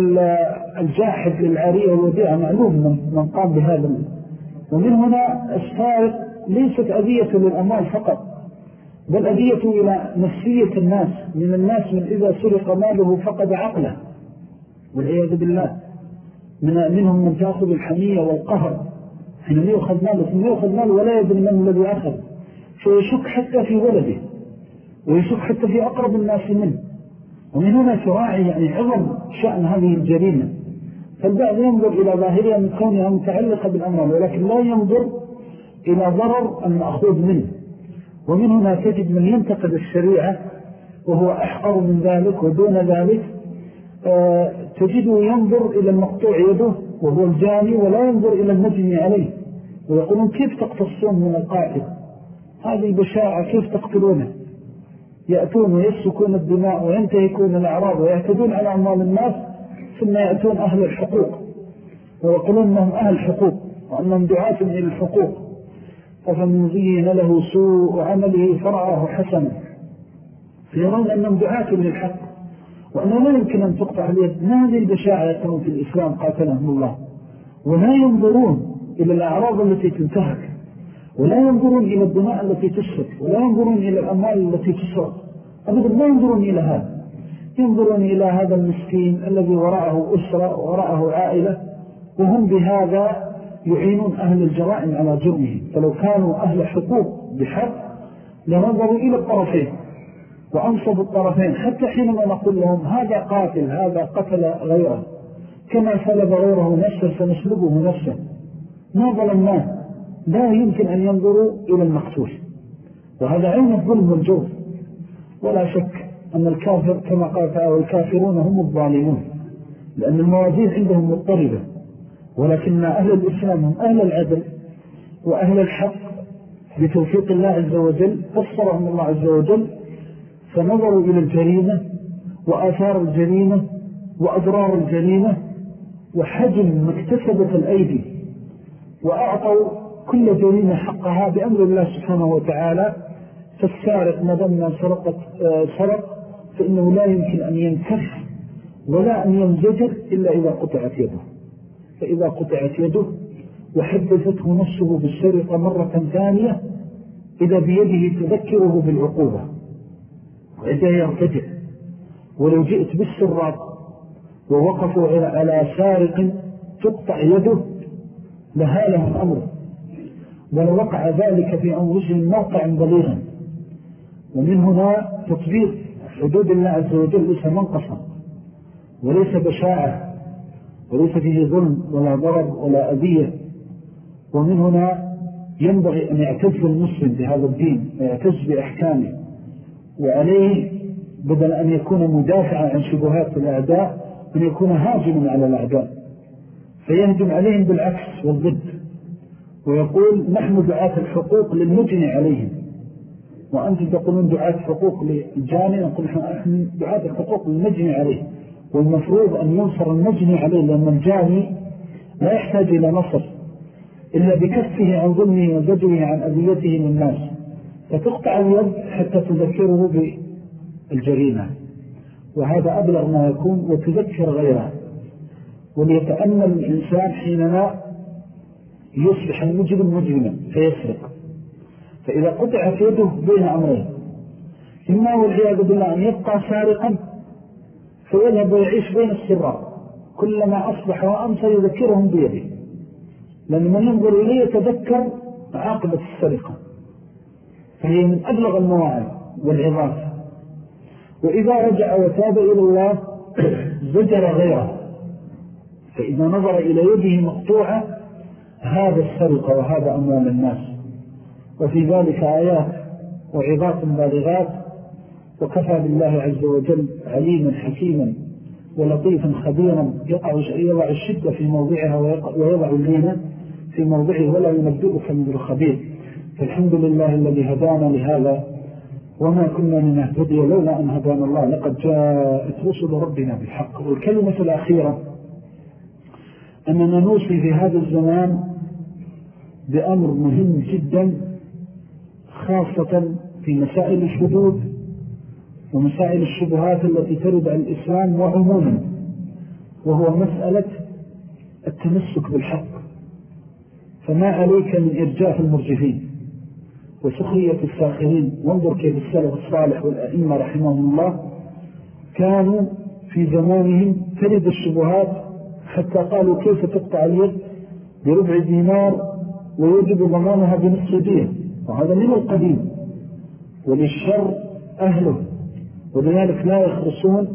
الجاحد للعارية والوديعة معلوم من قام بهذا. ومن هنا السارق ليست أذية للأموال فقط، بل أذية إلى نفسية الناس. من الناس من إذا سرق ماله فقد عقله والعياذ بالله. منهم من تأخذ الحمية والقهر حينما يأخذ ماله، ثم يأخذ ماله ولا يدري من الذي أخذ، فيشك حتى في ولده ويشك حتى في أقرب الناس منه. ومن هنا تراعي يعني عظم شأن هذه الجريمة. فالبعض ينظر إلى ظاهرها من كونها متعلقة بالأمر، ولكن لا ينظر إلى ضرر المأخوذ منه. ومن هنا تجد من ينتقد الشريعة وهو أحقر من ذلك ودون ذلك، تجده ينظر إلى المقطوع يده وهو الجاني، ولا ينظر إلى المجني عليه، ويقولون كيف تقتصون من القاتل؟ هذه بشاعة، كيف تقتلونه؟ يأتون ويسكون الدماء وينتهكون الأعراض ويعتدون على أموال الناس، ثم يأتون أهل الحقوق ويقولون أنهم أهل حقوق وأنهم دعاة إلى الحقوق. فمن زين له سوء عمله فرعه حسنا، فيرون أنهم دعاة للحق وأنه لا يمكن أن تقطع اليد. ما هذه البشاعة يكون في الإسلام قاتلهم الله. ولا ينظرون إلى الأعراض التي تنتهك، ولا ينظرون إلى الدماء التي تسفك، ولا ينظرون إلى الأموال التي تسرق، أبدا لا ينظرون إلى هذا. ينظرون إلى هذا المسكين الذي وراءه أسرة وراءه عائلة، وهم بهذا يعينون أهل الجرائم على جرمهم. فلو كانوا أهل حقوق بحق لنظروا إلى الطرفين وأنصبوا الطرفين، حتى حينما نقول لهم هذا قاتل، هذا قتل غيره، كما سلب غيره نفسه فنسلبه نفسه، ما ظلمناه. لا يمكن أن ينظروا إلى المقتول، وهذا عين الظلم والجور. ولا شك أن الكافر كما قال تعالى والكافرون هم الظالمون، لأن الموازين عندهم مضطربة، ولكن أهل الإسلام هم أهل العدل وأهل الحق بتوفيق الله عز وجل. فسرهم الله عز وجل فنظروا إلى الجريمة وآثار الجريمة وأضرار الجريمة وحجم مكتسبة الأيدي، وأعطوا كل جريمة حقها بأمر الله سبحانه وتعالى. فالسارق ما دام سرق فإنه لا يمكن أن ينكف ولا أن ينزجر إلا إذا قطعت يده. فإذا قطعت يده وحدثته نفسه بالسرقة مرة ثانية، إذا بيده تذكره بالعقوبة وإذا يرتجع. ولو جئت بالسراق ووقفوا على سارق تقطع يده لهالهم أمر، ولو وقع ذلك في أنفسهم موقع بليغا. ومن هنا تطبيق حدود الله عز وجل ليس منقصا وليس بشاعة وليس فيه ظلم ولا ضرر ولا أذية. ومن هنا ينبغي أن يعتز المسلم بهذا الدين ويعتز بأحكامه، وعليه بدل أن يكون مدافعا عن شبهات الأعداء أن يكون هاجما على الأعداء فيهجم عليهم بالعكس والضد، ويقول نحن دعاة الحقوق للمجني عليهم، وأنتم تقولون دعاة حقوق للجاني، نقول نحن دعاة الحقوق للمجني عليه. والمفروض أن ينصر المجني عليه، لأن الجاني لا يحتاج إلى نصر إلا بكفه عن ظلمه وزجره عن أذيته للناس. فتقطع اليد حتى تذكره الجريمة، وهذا أبلغ ما يكون، وتذكر غيره. وليتأمل الإنسان حينما يصبح المجرم مجرما فيسرق، فإذا قطعت يده بين أمرين: إما والعياذ بالله أن يبقى سارقا فيذهب ويعيش بين السراق، كلما أصبح وأمسى يذكرهم بيده، لأن من ينظر إليه يتذكر عاقبة السرقة، فهي من أبلغ المواعظ والعظات. وإذا رجع وتاب إلى الله زجر غيره، فإذا نظر إلى يده مقطوعة هذا السرقة وهذا أموال الناس. وفي ذلك آيات وعظات بالغات، وكفى بالله عز وجل عليما حكيما ولطيفا خبيرا يضع الشدة في موضعها ويضع اللين في موضعه، ولا ينبئك من الخبير. فالحمد لله الذي هدانا لهذا، وما كنا لنهتدي لولا أن هدانا الله، لقد جاءت رسل ربنا بالحق. والكلمة الأخيرة أننا نوصي في هذا الزمان بأمر مهم جدا، خاصة في مسائل الحدود ومسائل الشبهات التي ترد على الإسلام وعموما، وهو مسألة التمسك بالحق. فما عليك من إرجاف المرجفين وسخرية الساخرين. وانظر كيف السلف الصالح والأئمة رحمهم الله كانوا في زمانهم ترد الشبهات، حتى قالوا كيف تقطع اليد بربع دينار ويجب ضمانها بنصف دين، وهذا من القديم، وللشر أهله، ولذلك لا يخرصون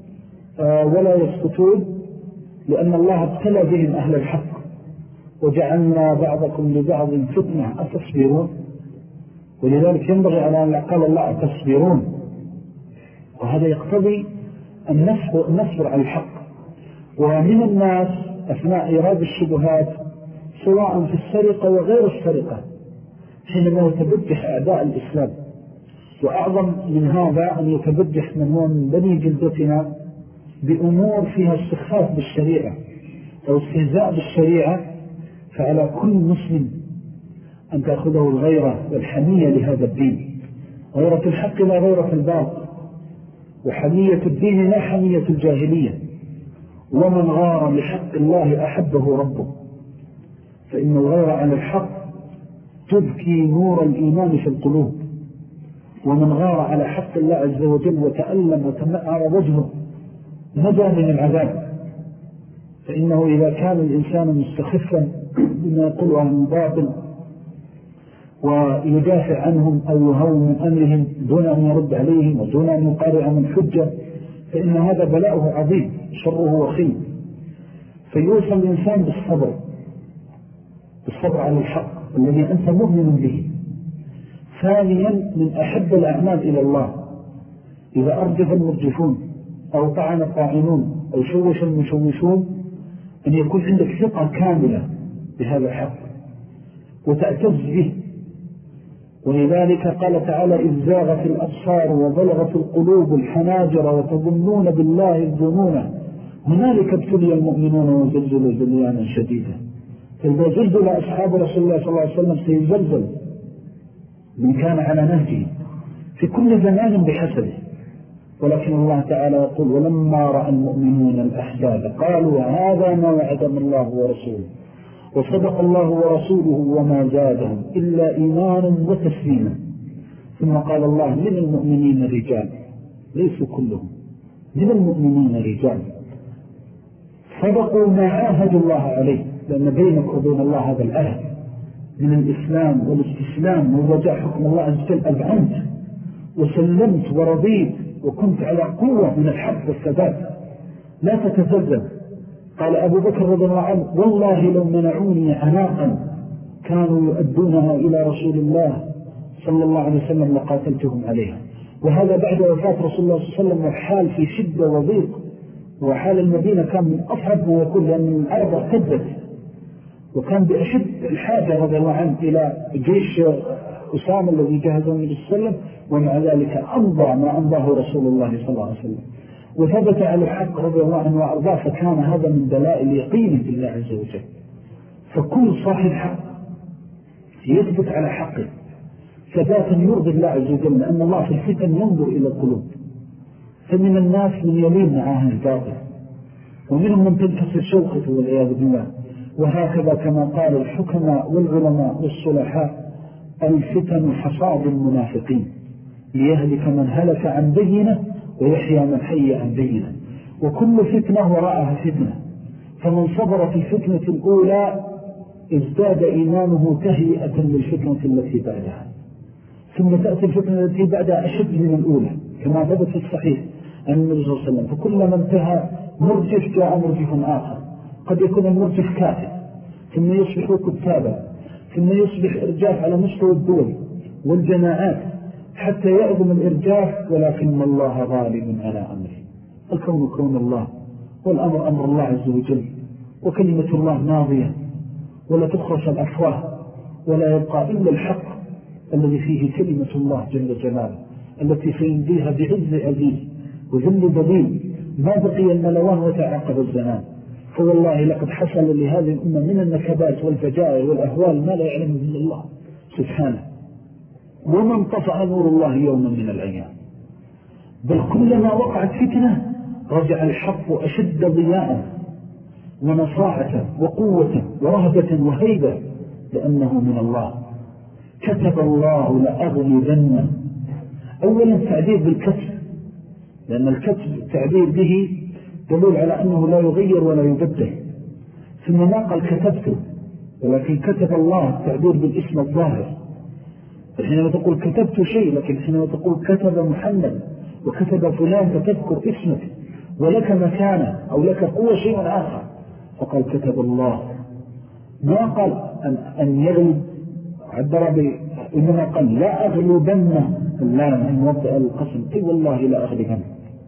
ولا يسكتون، لأن الله ابتلى بهم أهل الحق. وجعلنا بعضكم لبعض فتنة أتصبرون، ولذلك ينبغي على أن قال الله أتصبرون، وهذا يقتضي أن نصبر على الحق. ومن الناس أثناء إيراد الشبهات سواء في السرقة وغير السرقة حينما يتبجح أعداء الإسلام، وأعظم من هذا أن يتبجح من هو من بني جلدتنا بأمور فيها استخفاف بالشريعة أو استهزاء بالشريعة. فعلى كل مسلم أن تأخذه الغيرة والحمية لهذا الدين، غيرة الحق لا غيرة الباطل، وحمية الدين لا حمية الجاهلية. ومن غار لحق الله أحبه ربه، فإن الغيرة على الحق تبكي نور الإيمان في القلوب. ومن غار على حق الله عز وجل وتألم وتمعر وجهه نجا من العذاب. فإنه إذا كان الإنسان مستخفا بما يقول عن الباطل ويدافع عنهم أو يهون من أمرهم دون أن يرد عليهم ودون أن يقارع من حجة، فإن هذا بلاؤه عظيم شره وخيم. فيوصل الإنسان بالصبر على الحق الذي أنت مؤمن به. ثانيا من أحب الأعمال إلى الله إذا أرجف المرجفون أو طعن الطاعنون أو شوش المشوشون أن يكون عندك ثقة كاملة بهذا الحق وتأتز به. ولذلك قال تعالى: إذ زاغت الأبصار وبلغت القلوب الحناجر وتظنون بالله الظنون هنالك ابتلي المؤمنون وزلزلوا زلزالا شديدا. فإذا زلزل أصحاب رسول الله صلى الله عليه وسلم سيزلزل من كان على نهجه في كل زمان بحسبه. ولكن الله تعالى يقول: ولما رأى المؤمنون الأحزاب قالوا هذا ما وعدنا الله ورسوله وصدق الله ورسوله وما زادهم إلا إيمانا وتسليما. ثم قال الله: من المؤمنين رجال، ليسوا كلهم، من المؤمنين رجال صدقوا ما عاهدوا الله عليه، لأن بينك وبين الله هذا العهد من الإسلام والاستسلام ووجاء حكم الله عز وجل. أذعنت وسلمت ورضيت وكنت على قوة من الحق والثبات، لا تتزلزل. قال أبو بكر رضي الله عنه: والله لو منعوني عناقا كانوا يؤدونها إلى رسول الله صلى الله عليه وسلم لقاتلتهم عليها. وهذا بعد وفاة رسول الله صلى الله عليه وسلم والحال في شدة وضيق، وحال المدينة كان من أصعب ما يكون، لأن العرب ارتدت وكان بأشد الحاجة رضي الله عنه إلى جيش أسامة الذي جهزه النبي صلى الله عليه وسلم، ومع ذلك أمضى ما أمضاه رسول الله صلى الله عليه وسلم وثبت على الحق رضي الله عنه وأرضاه. فكان هذا من دلائل يقين بالله عز وجل. فكل صاحب حق يثبت على حقه ثباتا يرضي الله عز وجل، لأن الله في الفتن ينظر إلى القلوب فمن الناس من يلين معاه الباطل، ومنهم من تنكسر شوقته والعياذ بالله. وهكذا كما قال الحكماء والعلماء والصلحاء: الفتن حصاد المنافقين، ليهلك من هلك عن بينه ويحيى من حي عن بينه. وكل فتنة وراءها فتنة، فمن صبر في الفتنة الأولى ازداد إيمانه تهيئة للفتنة التي بعدها، ثم تأتي الفتنة التي بعدها أشد من الأولى، كما ثبت في الصحيح عن النبي صلى الله عليه وسلم: فكلما انتهى مرجف جاء مرجف آخر. قد يكون المرجف كاتب، ثم يصبح كتابا، ثم يصبح إرجاف على مستوى الدول والجماعات حتى يعظم الإرجاف، ولكن الله غالب على أمره. الكون كون الله، والأمر أمر الله عز وجل، وكلمة الله ماضية ولا تخرج الأفواه، ولا يبقى إلا الحق الذي فيه كلمة الله جل جلاله، التي سينبيها بعز عزيز وذل دليل ما بقي الملوان وتعاقب الزمان. فوالله لقد حصل لهذه الأمة من النكبات والفجائر والأهوال ما لا يعلم إلا الله سبحانه، وما انطفأ نور الله يوما من الأيام. بل كلما وقعت فتنة رجع الحق أشد ضياء ونصاعة وقوة ورهبة وهيبة، لأنه من الله. كتب الله لأغلبن. أولا تعبير بالكتب، لأن الكتب تعبير به دليل على أنه لا يغير ولا يبدل. ثم ما قال كتبته، ولكن كتب الله التعبير بالاسم الظاهر. حينما تقول كتبت شيء، لكن حينما تقول كتب محمد وكتب فلان فتذكر اسمك ولك مكانه أو لك قوة شيء آخر، فقال كتب الله. ما قال أن يغلب، عبر إنما قال لا أغلبن. اللام أن وضع القسم، أي والله لا أغلبن.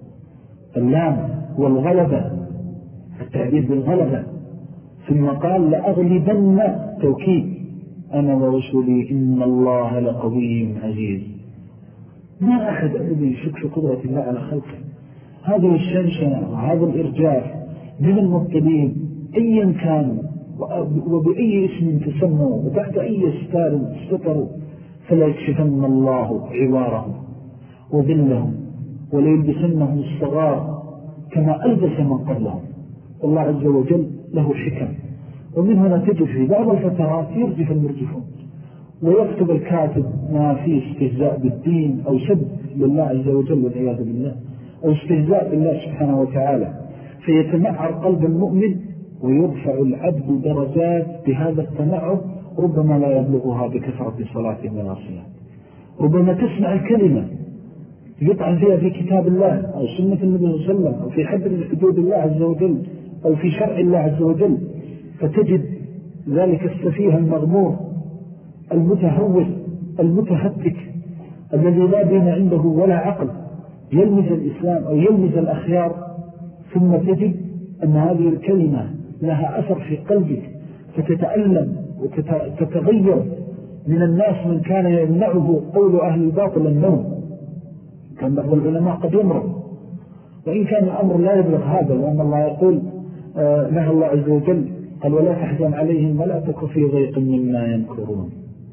اللام والغلبة، التعبير بالغلبة. ثم قال لأغلبن توكيد: أنا ورسولي إن الله لقوي عزيز. ما أحد الذي يشك في قدرة الله على خلقه. هذه الشنشنة وهذا الإرجاف من المبتلين أيا كانوا وبأي اسم تسموا وتحت أي ستار استطروا، فلا يكشفن الله عوارهم وذلهم وليلبسنهم الصغار كما ألبس من قبلهم. الله عز وجل له حكم، ومن هنا تجد في بعض الفترات يرجف المرجفون، ويكتب الكاتب ما فيه استهزاء بالدين أو سب لله عز وجل والعياذ بالله، أو استهزاء بالله سبحانه وتعالى، فيتمعر قلب المؤمن ويرفع العبد درجات بهذا التمعر ربما لا يبلغها بكثرة صلاة ولا صيام. ربما تسمع الكلمة يطعن فيها في كتاب الله أو سنة النبي صلى الله عليه وسلم أو في حد من حدود الله عز وجل أو في شرع الله عز وجل، فتجد ذلك السفيه المغمور المتهور المتهتك الذي لا دين عنده ولا عقل يلمز الإسلام أو يلمز الأخيار، ثم تجد أن هذه الكلمة لها أثر في قلبك فتتألم وتتغير. من الناس من كان يمنعه قول أهل الباطل النوم، كان بعض العلماء قد يمرض، وإن كان الأمر لا يبلغ هذا، لأن الله يقول نهى الله عز وجل قال ولا تحزن عليهم ولا تك في ضيق مما ينكرون.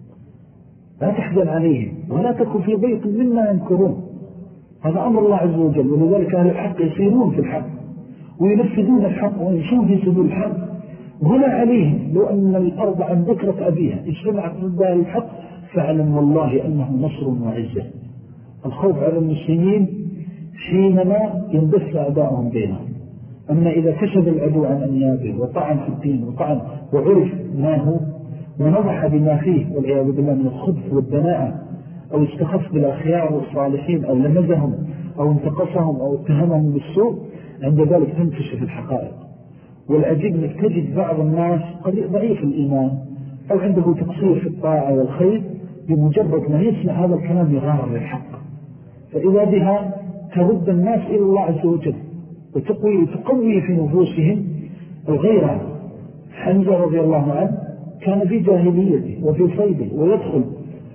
لا تحزن عليهم ولا تك في ضيق مما ينكرون، هذا أمر الله عز وجل. ولذلك أهل الحق يسيرون في الحق وينفذون الحق ويمشون في سبيل الحق. هنا عليهم لو أن الأرض عن ذكرة أبيها اجتمعت ضد الحق فاعلم والله أنه نصر وعزة. الخوف على المسلمين حينما يندس أعداءهم بينهم، أما إذا كشف العدو عن أنيابه وطعن في الدين وطعن وعرف ما هو ونضح بما فيه والعياذ بالله من الخبث والدناءة، أو استخف بالأخيار والصالحين أو لمزهم أو انتقصهم أو اتهمهم بالسوء، عند ذلك تنكشف الحقائق. والعجيب أنك تجد بعض الناس ضعيف الإيمان أو عنده تقصير في الطاعة والخير، بمجرد ما يسمع هذا الكلام يغار للحق، فإذا بها ترد الناس إلى الله عز وجل وتقوي في نفوسهم غيرها. حمزة رضي الله عنه كان في جاهليته وفي صيده ويدخل،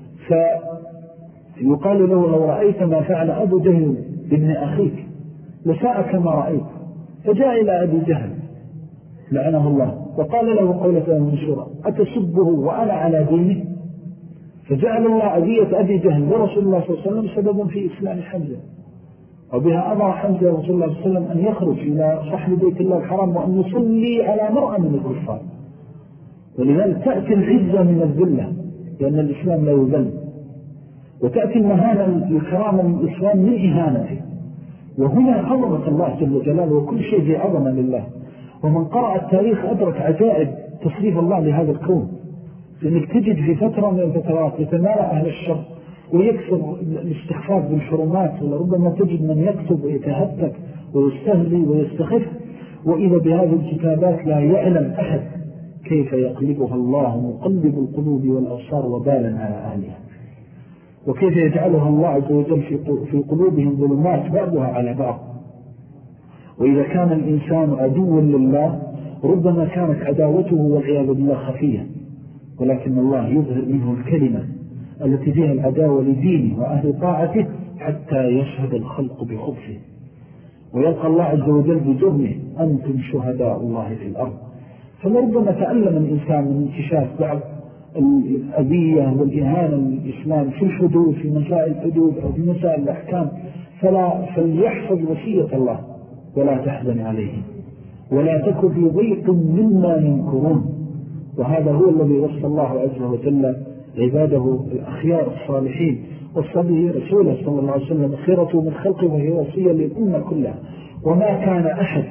فيقال له لو رأيت ما فعل أبو جهل بابن أخيك لساء كما رأيت، فجاء إلى أبي جهل لعنه الله وقال له قولة منشورة أتسبه وأنا على دينه، فجعل الله أذية أبي جهل ورسول الله صلى الله عليه وسلم سببا في إسلام حمزة. وبها أمر حمزة رسول الله صلى الله عليه وسلم أن يخرج إلى صحب بيت الله الحرام وأن يصلي على مرأة من الكفار. ولذلك تأتي العزة من الذلة لأن الإسلام لا يذل، وتأتي المهانة الكرامة من الإسلام من إهانته. وهنا عظمة الله جل جلاله، وكل شيء ذي عظمة لله. ومن قرأ التاريخ أدرك عجائب تصريف الله لهذا الكون، لأنك تجد في فترة من الفترات يتمارى أهل الشر ويكثر الاستخفاف بالحرمات، ولربما تجد من يكتب ويتهتك ويستهلي ويستخف، وإذا بهذه الكتابات لا يعلم أحد كيف يقلبها الله مقلب القلوب والأبصار وبالا على أهلها، وكيف يجعلها الله عز وجل في قلوبهم ظلمات بعضها على بعض. وإذا كان الإنسان عدوا لله ربما كانت عداوته والعياذ بالله خفية، ولكن الله يظهر منه الكلمة التي فيها العداوة لدينه وأهل طاعته حتى يشهد الخلق بخبثه، ويلقى الله عز وجل بجرمه: أنتم شهداء الله في الأرض. فلربما تألم الإنسان من انتشاف بعض الأذية والإهانة للإسلام في الحدود، في مسائل الحدود أو في مسائل الأحكام، فليحفظ وصية الله: ولا تحزن عليهم ولا تكن في ضيق مما ينكرون. وهذا هو الذي وصى الله عز وجل عباده الأخيار الصالحين، وصى رسوله صلى الله عليه وسلم خيرته من خلقه، وهي وصية للأمة كلها. وما كان أحد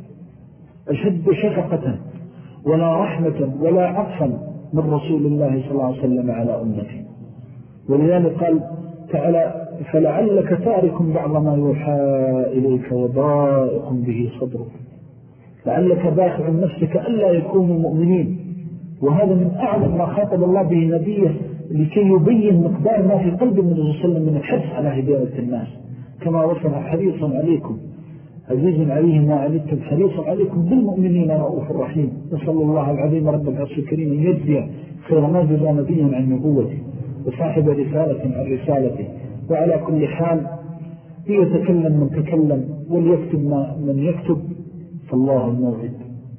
أشد شفقة ولا رحمة ولا عطفا من رسول الله صلى الله عليه وسلم على أمته. ولذلك قال تعالى: فلعلك تارك بعض ما يوحى إليك وضائق به صدرك، لعلك باخع نفسك ألا يكونوا مؤمنين. وهذا من أعظم ما خاطب الله به نبيه لكي يبين مقدار ما في قلب النبي صلى الله عليه وسلم من الحرص على هداية الناس، كما وصف: حريص عليكم عزيز عليه ما علمتم حريص عليكم بالمؤمنين رؤوف رحيم. نسأل الله العظيم رب العرش الكريم أن يجزي خير ما جزى نبيا عن نبوته وصاحب رسالة عن رسالته. وعلى كل حال يتكلم من تكلم وليكتب من يكتب، فالله الموعد.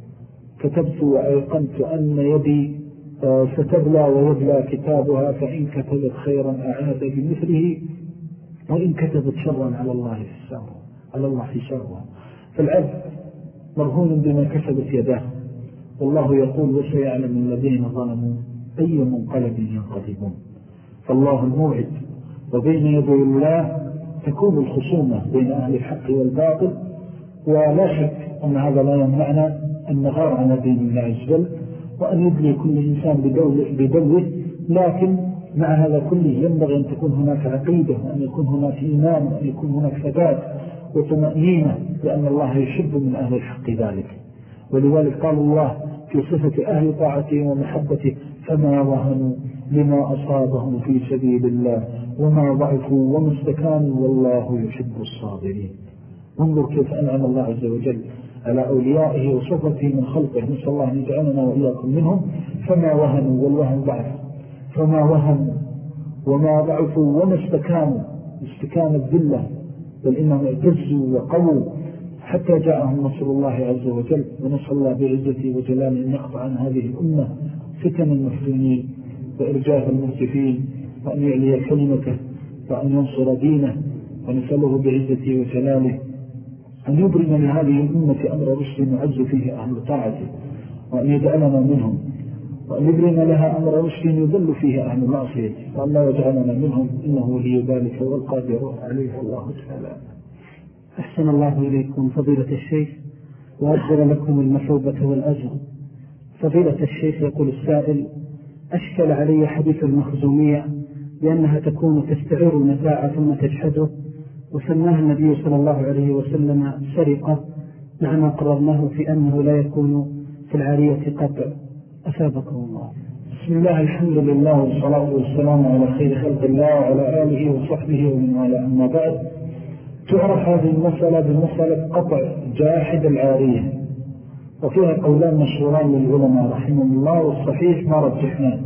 كتبت وأيقنت أن يدي ستبلى ويبلى كتابها، فإن كتبت خيرا أعاد بمثله، وإن كتبت شرا على الله حسابها. فالعبد مرهون بما كسبت يداه، والله يقول: وسيعلم الذين ظلموا أي منقلب ينقلبون. فالله الموعد، وبين يدي الله تكون الخصومة بين أهل الحق والباطل. ولا شك أن هذا لا يمنعنا أن نغار على دين الله عز وجل، وأن يبلي كل إنسان بدوله، لكن مع هذا كله ينبغي أن تكون هناك عقيدة، وأن يكون هناك إيمان، وأن يكون هناك ثبات وطمأنينة، لأن الله يحب من أهل الحق ذلك. ولذلك قال الله في صفة أهل طاعته ومحبته: فما وهنوا لما أصابهم في سبيل الله وما ضعفوا وما استكانوا والله يحب الصابرين. انظر كيف أنعم الله عز وجل على أوليائه وصفته من خلقه، نسأل الله أن يجعلنا وإياكم منهم. فما وهنوا، والله ضعف، فما وهنوا وما ضعفوا وما استكانوا، استكان الذلة، بل إنهم اعتزوا وقووا حتى جاءهم نصر الله عز وجل. ونسأل الله بعزته وجلاله أن يقطع عن هذه الأمة فتن المفتونين وإرجاف المرتفين، وأن يعلي كلمته، وأن ينصر دينه. ونسأله بعزته وجلاله أن يبرم لهذه الأمة أمر رشد يعز فيه أهل طاعته، وأن يجعلنا منهم، وأن يبرم لها أمر رشد يذل فيه أهل معصيته، وأن لا يجعلنا منهم، إنه ولي ذلك والقادر عليه. الله تعالى. أحسن الله إليكم فضيلة الشيخ، وأجزل لكم المثوبة والأجر. فضيلة الشيخ يقول السائل: أشكل علي حديث المخزومية لأنها تكون تستعير المتاع ثم تجحده، وسماها النبي صلى الله عليه وسلم سرقة، مع ما قررناه في أنه لا يكون في العارية قطع. أثابكم الله. بسم الله، الحمد لله، والصلاة والسلام على خير خلق الله وعلى آله وصحبه ومن والاه. أما بعد، تعرف هذه المسألة بمسألة قطع جاحد العارية، وفيها قولان مشهوران للعلماء رحمهم الله، والصحيح ما رجحناه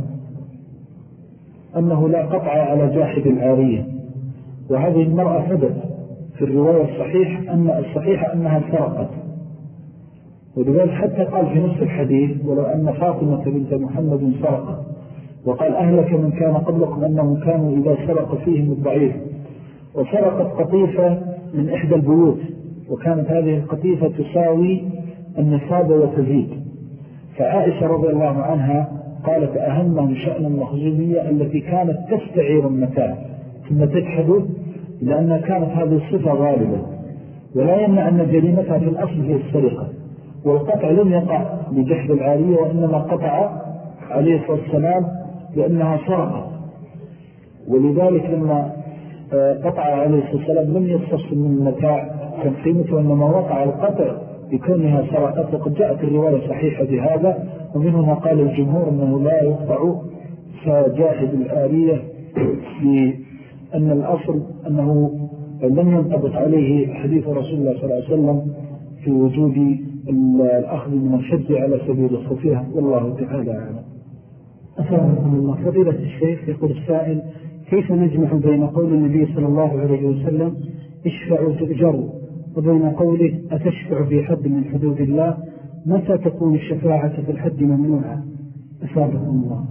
أنه لا قطع على جاحد العارية. وهذه المرأة ثبت في الرواية الصحيحة أنها سرقت، ولذلك حتى قال في نص الحديث: ولو أن فاطمة بنت محمد سرقت، وقال: أهلك من كان قبلكم أنهم كانوا إذا سرق فيهم الضعيف. وسرقت قطيفة من إحدى البيوت، وكانت هذه القطيفة تساوي النصاب وتزيد. فعائشة رضي الله عنها قالت أهم شأن المخزومية التي كانت تستعير المتاع ثم تجحده، لأنها كانت هذه الصفة غالبة، ولا يمنع أن جريمتها في الأصل هي السرقة، والقطع لم يقع بجحد العارية، وإنما قطع عليه الصلاة والسلام لأنها سرقت. ولذلك لما قطع عليه الصلاة والسلام لم يستصل من المتاع كان قيمته، إنما وقع القطع بكونها سرقت. وقد جاءت الرواية صحيحة بهذا، ومنه ما قال الجمهور أنه لا يقطع فجاحد الآلية، لأن الأصل أنه لم ينطبق عليه حديث رسول الله صلى الله عليه وسلم في وجود الأخذ من الحج على سبيل الصفية، والله تعالى أعلم. أسألكم الله. فضيلة الشيخ يقول السائل: كيف نجمع بين قول النبي صلى الله عليه وسلم اشفعوا تؤجروا وبين قوله أتشفع في حد من حدود الله؟ متى تكون الشفاعة في الحد ممنوعة؟ أسألكم الله.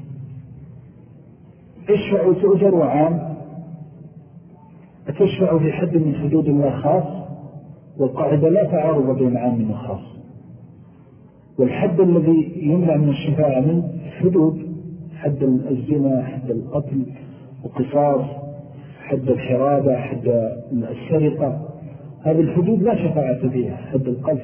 اشفعوا تؤجروا عام، أتشفع في حد من حدود الله خاص، والقاعدة لا تعارض بين عام وخاص. والحد الذي يمنع من الشفاعة من حدود، حد الزنا، حد القتل وقصاص، حد الحرابة، حد السرقة، هذه الحدود لا شفاعة فيها. حد القذف،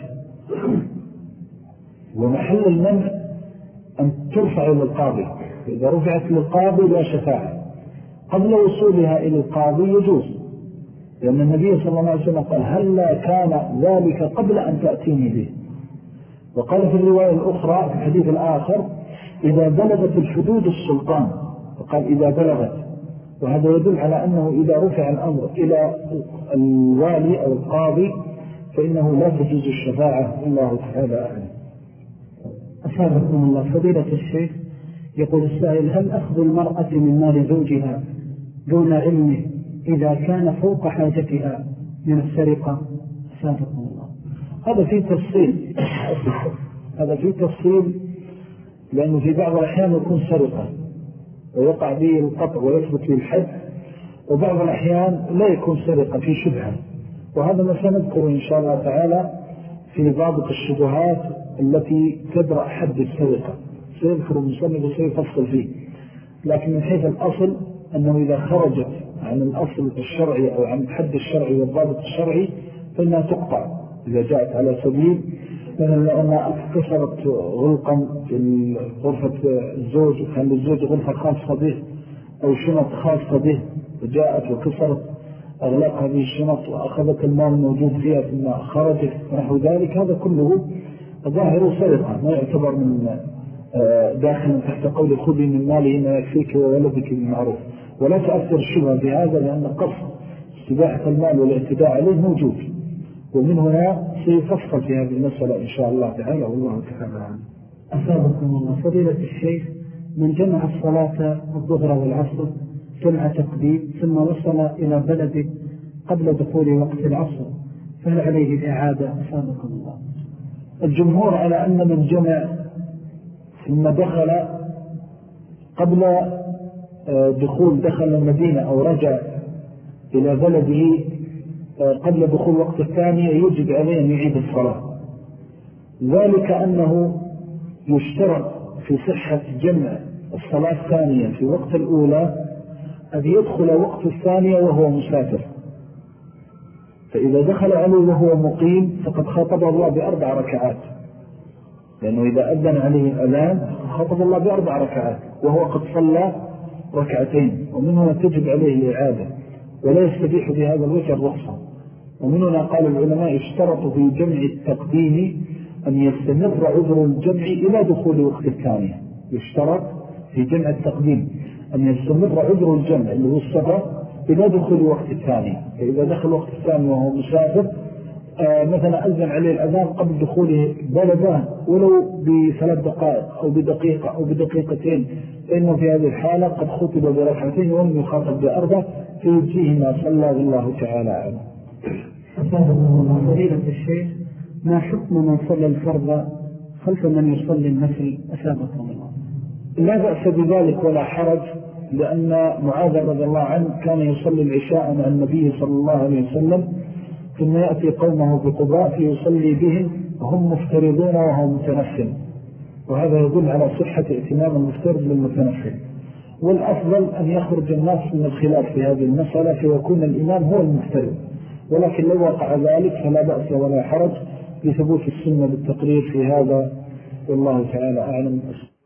ومحل المنع أن ترفع إلى القاضي، إذا رفعت للقاضي لا شفاعة. قبل وصولها إلى القاضي يجوز، لأن النبي صلى الله عليه وسلم قال: هل لا كان ذلك قبل أن تأتيني به؟ وقال في الرواية الأخرى في الحديث الآخر: إذا بلغت الحدود السلطان، وقال إذا بلغت، وهذا يدل على أنه إذا رفع الأمر إلى الوالي أو القاضي فإنه لا تجوز الشفاعة، الله تعالى أعلم. أسألكم الله. فضيلة الشيخ يقول السائل: هل أخذ المرأة من مال زوجها دون علمه إذا كان فوق حاجتها من السرقة؟ أسألكم الله. هذا فيه تفصيل، لأنه في بعض الأحيان يكون سرقة ويقع به القطع ويثبت به الحد، وبعض الأحيان لا يكون سرقة في شبهة، وهذا ما سنذكر إن شاء الله تعالى في ضابط الشبهات التي تدرأ حد السرقة، سيذكر المصنف وسيفصل فيه. لكن من حيث الأصل أنه إذا خرجت عن الأصل الشرعي أو عن الحد الشرعي والضابط الشرعي فإنها تقطع إذا جاءت على سبيل لأنها كسرت غلقا في غرفة الزوج، وكان للزوج غرفة خاصة به أو شنط خاصة به، وجاءت وكسرت أغلاق هذه الشنط وأخذت المال الموجود فيها ثم خرجت ونحو ذلك، هذا كله ظاهر سرقة، ما يعتبر من داخل تحت قول خذي من ماله ما يكفيك وولدك بالمعروف. ولا تأثر الشبهة بهذا، لأن قصد استباحة المال والاعتداء عليه موجود، ومن هنا سيفصل في هذه المسألة إن شاء الله تعالى، والله تعالى عنه. أسابقكم الله. فضيلة الشيخ: من جمع الصلاة الظهر والعصر جمع تقديم ثم وصل إلى بلده قبل دخول وقت العصر، فهل عليه الإعادة؟ أسابقكم الله. الجمهور على أن من جمع ثم دخل قبل دخل المدينة أو رجع إلى بلده قبل دخول وقت الثانية يجب عليه أن يعيد الصلاة، ذلك أنه يشترط في صحة جمع الصلاة الثانية في وقت الأولى أن يدخل وقت الثانية وهو مسافر، فإذا دخل عليه وهو مقيم فقد خاطب الله ب4 ركعات، لأنه إذا أذن عليه الأذان خاطب الله ب4 ركعات وهو قد صلى 2 ركعتين، ومن هنا تجب عليه الإعادة ولا يستبيح بهذا الوجه الرخصة. ومن هنا قال العلماء اشترطوا في جمع التقديم أن يستمر عذر الجمع إلى دخول وقت الثانية، يشترط في جمع التقديم أن يستمر عذر الجمع اللي هو السفر إلى دخول وقت الثانية. فإذا دخل وقت الثاني وهو مسافر مثلا أذن عليه الأذان قبل دخوله بلده ولو ب3 دقائق أو بدقيقة أو بدقيقتين، فإنه في هذه الحالة قد خطب ب2 ولم يخاطب ب4، فيجيه ما صلى بالله تعالى عنه. فضيلة الشيخ: ما حكم من صلى الفرض خلف من يصلي النفل؟ أسابقكم الله. لا بأس بذلك ولا حرج، لأن معاذ رضي الله عنه كان يصلي العشاء مع النبي صلى الله عليه وسلم ثم يأتي قومه بقباء فيصلي بهم وهم مفترضون وهو متنفل، وهذا يدل على صحة ائتمام المفترض للمتنفل. والأفضل أن يخرج الناس من الخلاف في هذه المسألة فيكون الإمام هو المفترض، ولكن لو وقع ذلك فلا بأس ولا حرج لثبوت السنة بالتقرير في هذا، والله تعالى أعلم.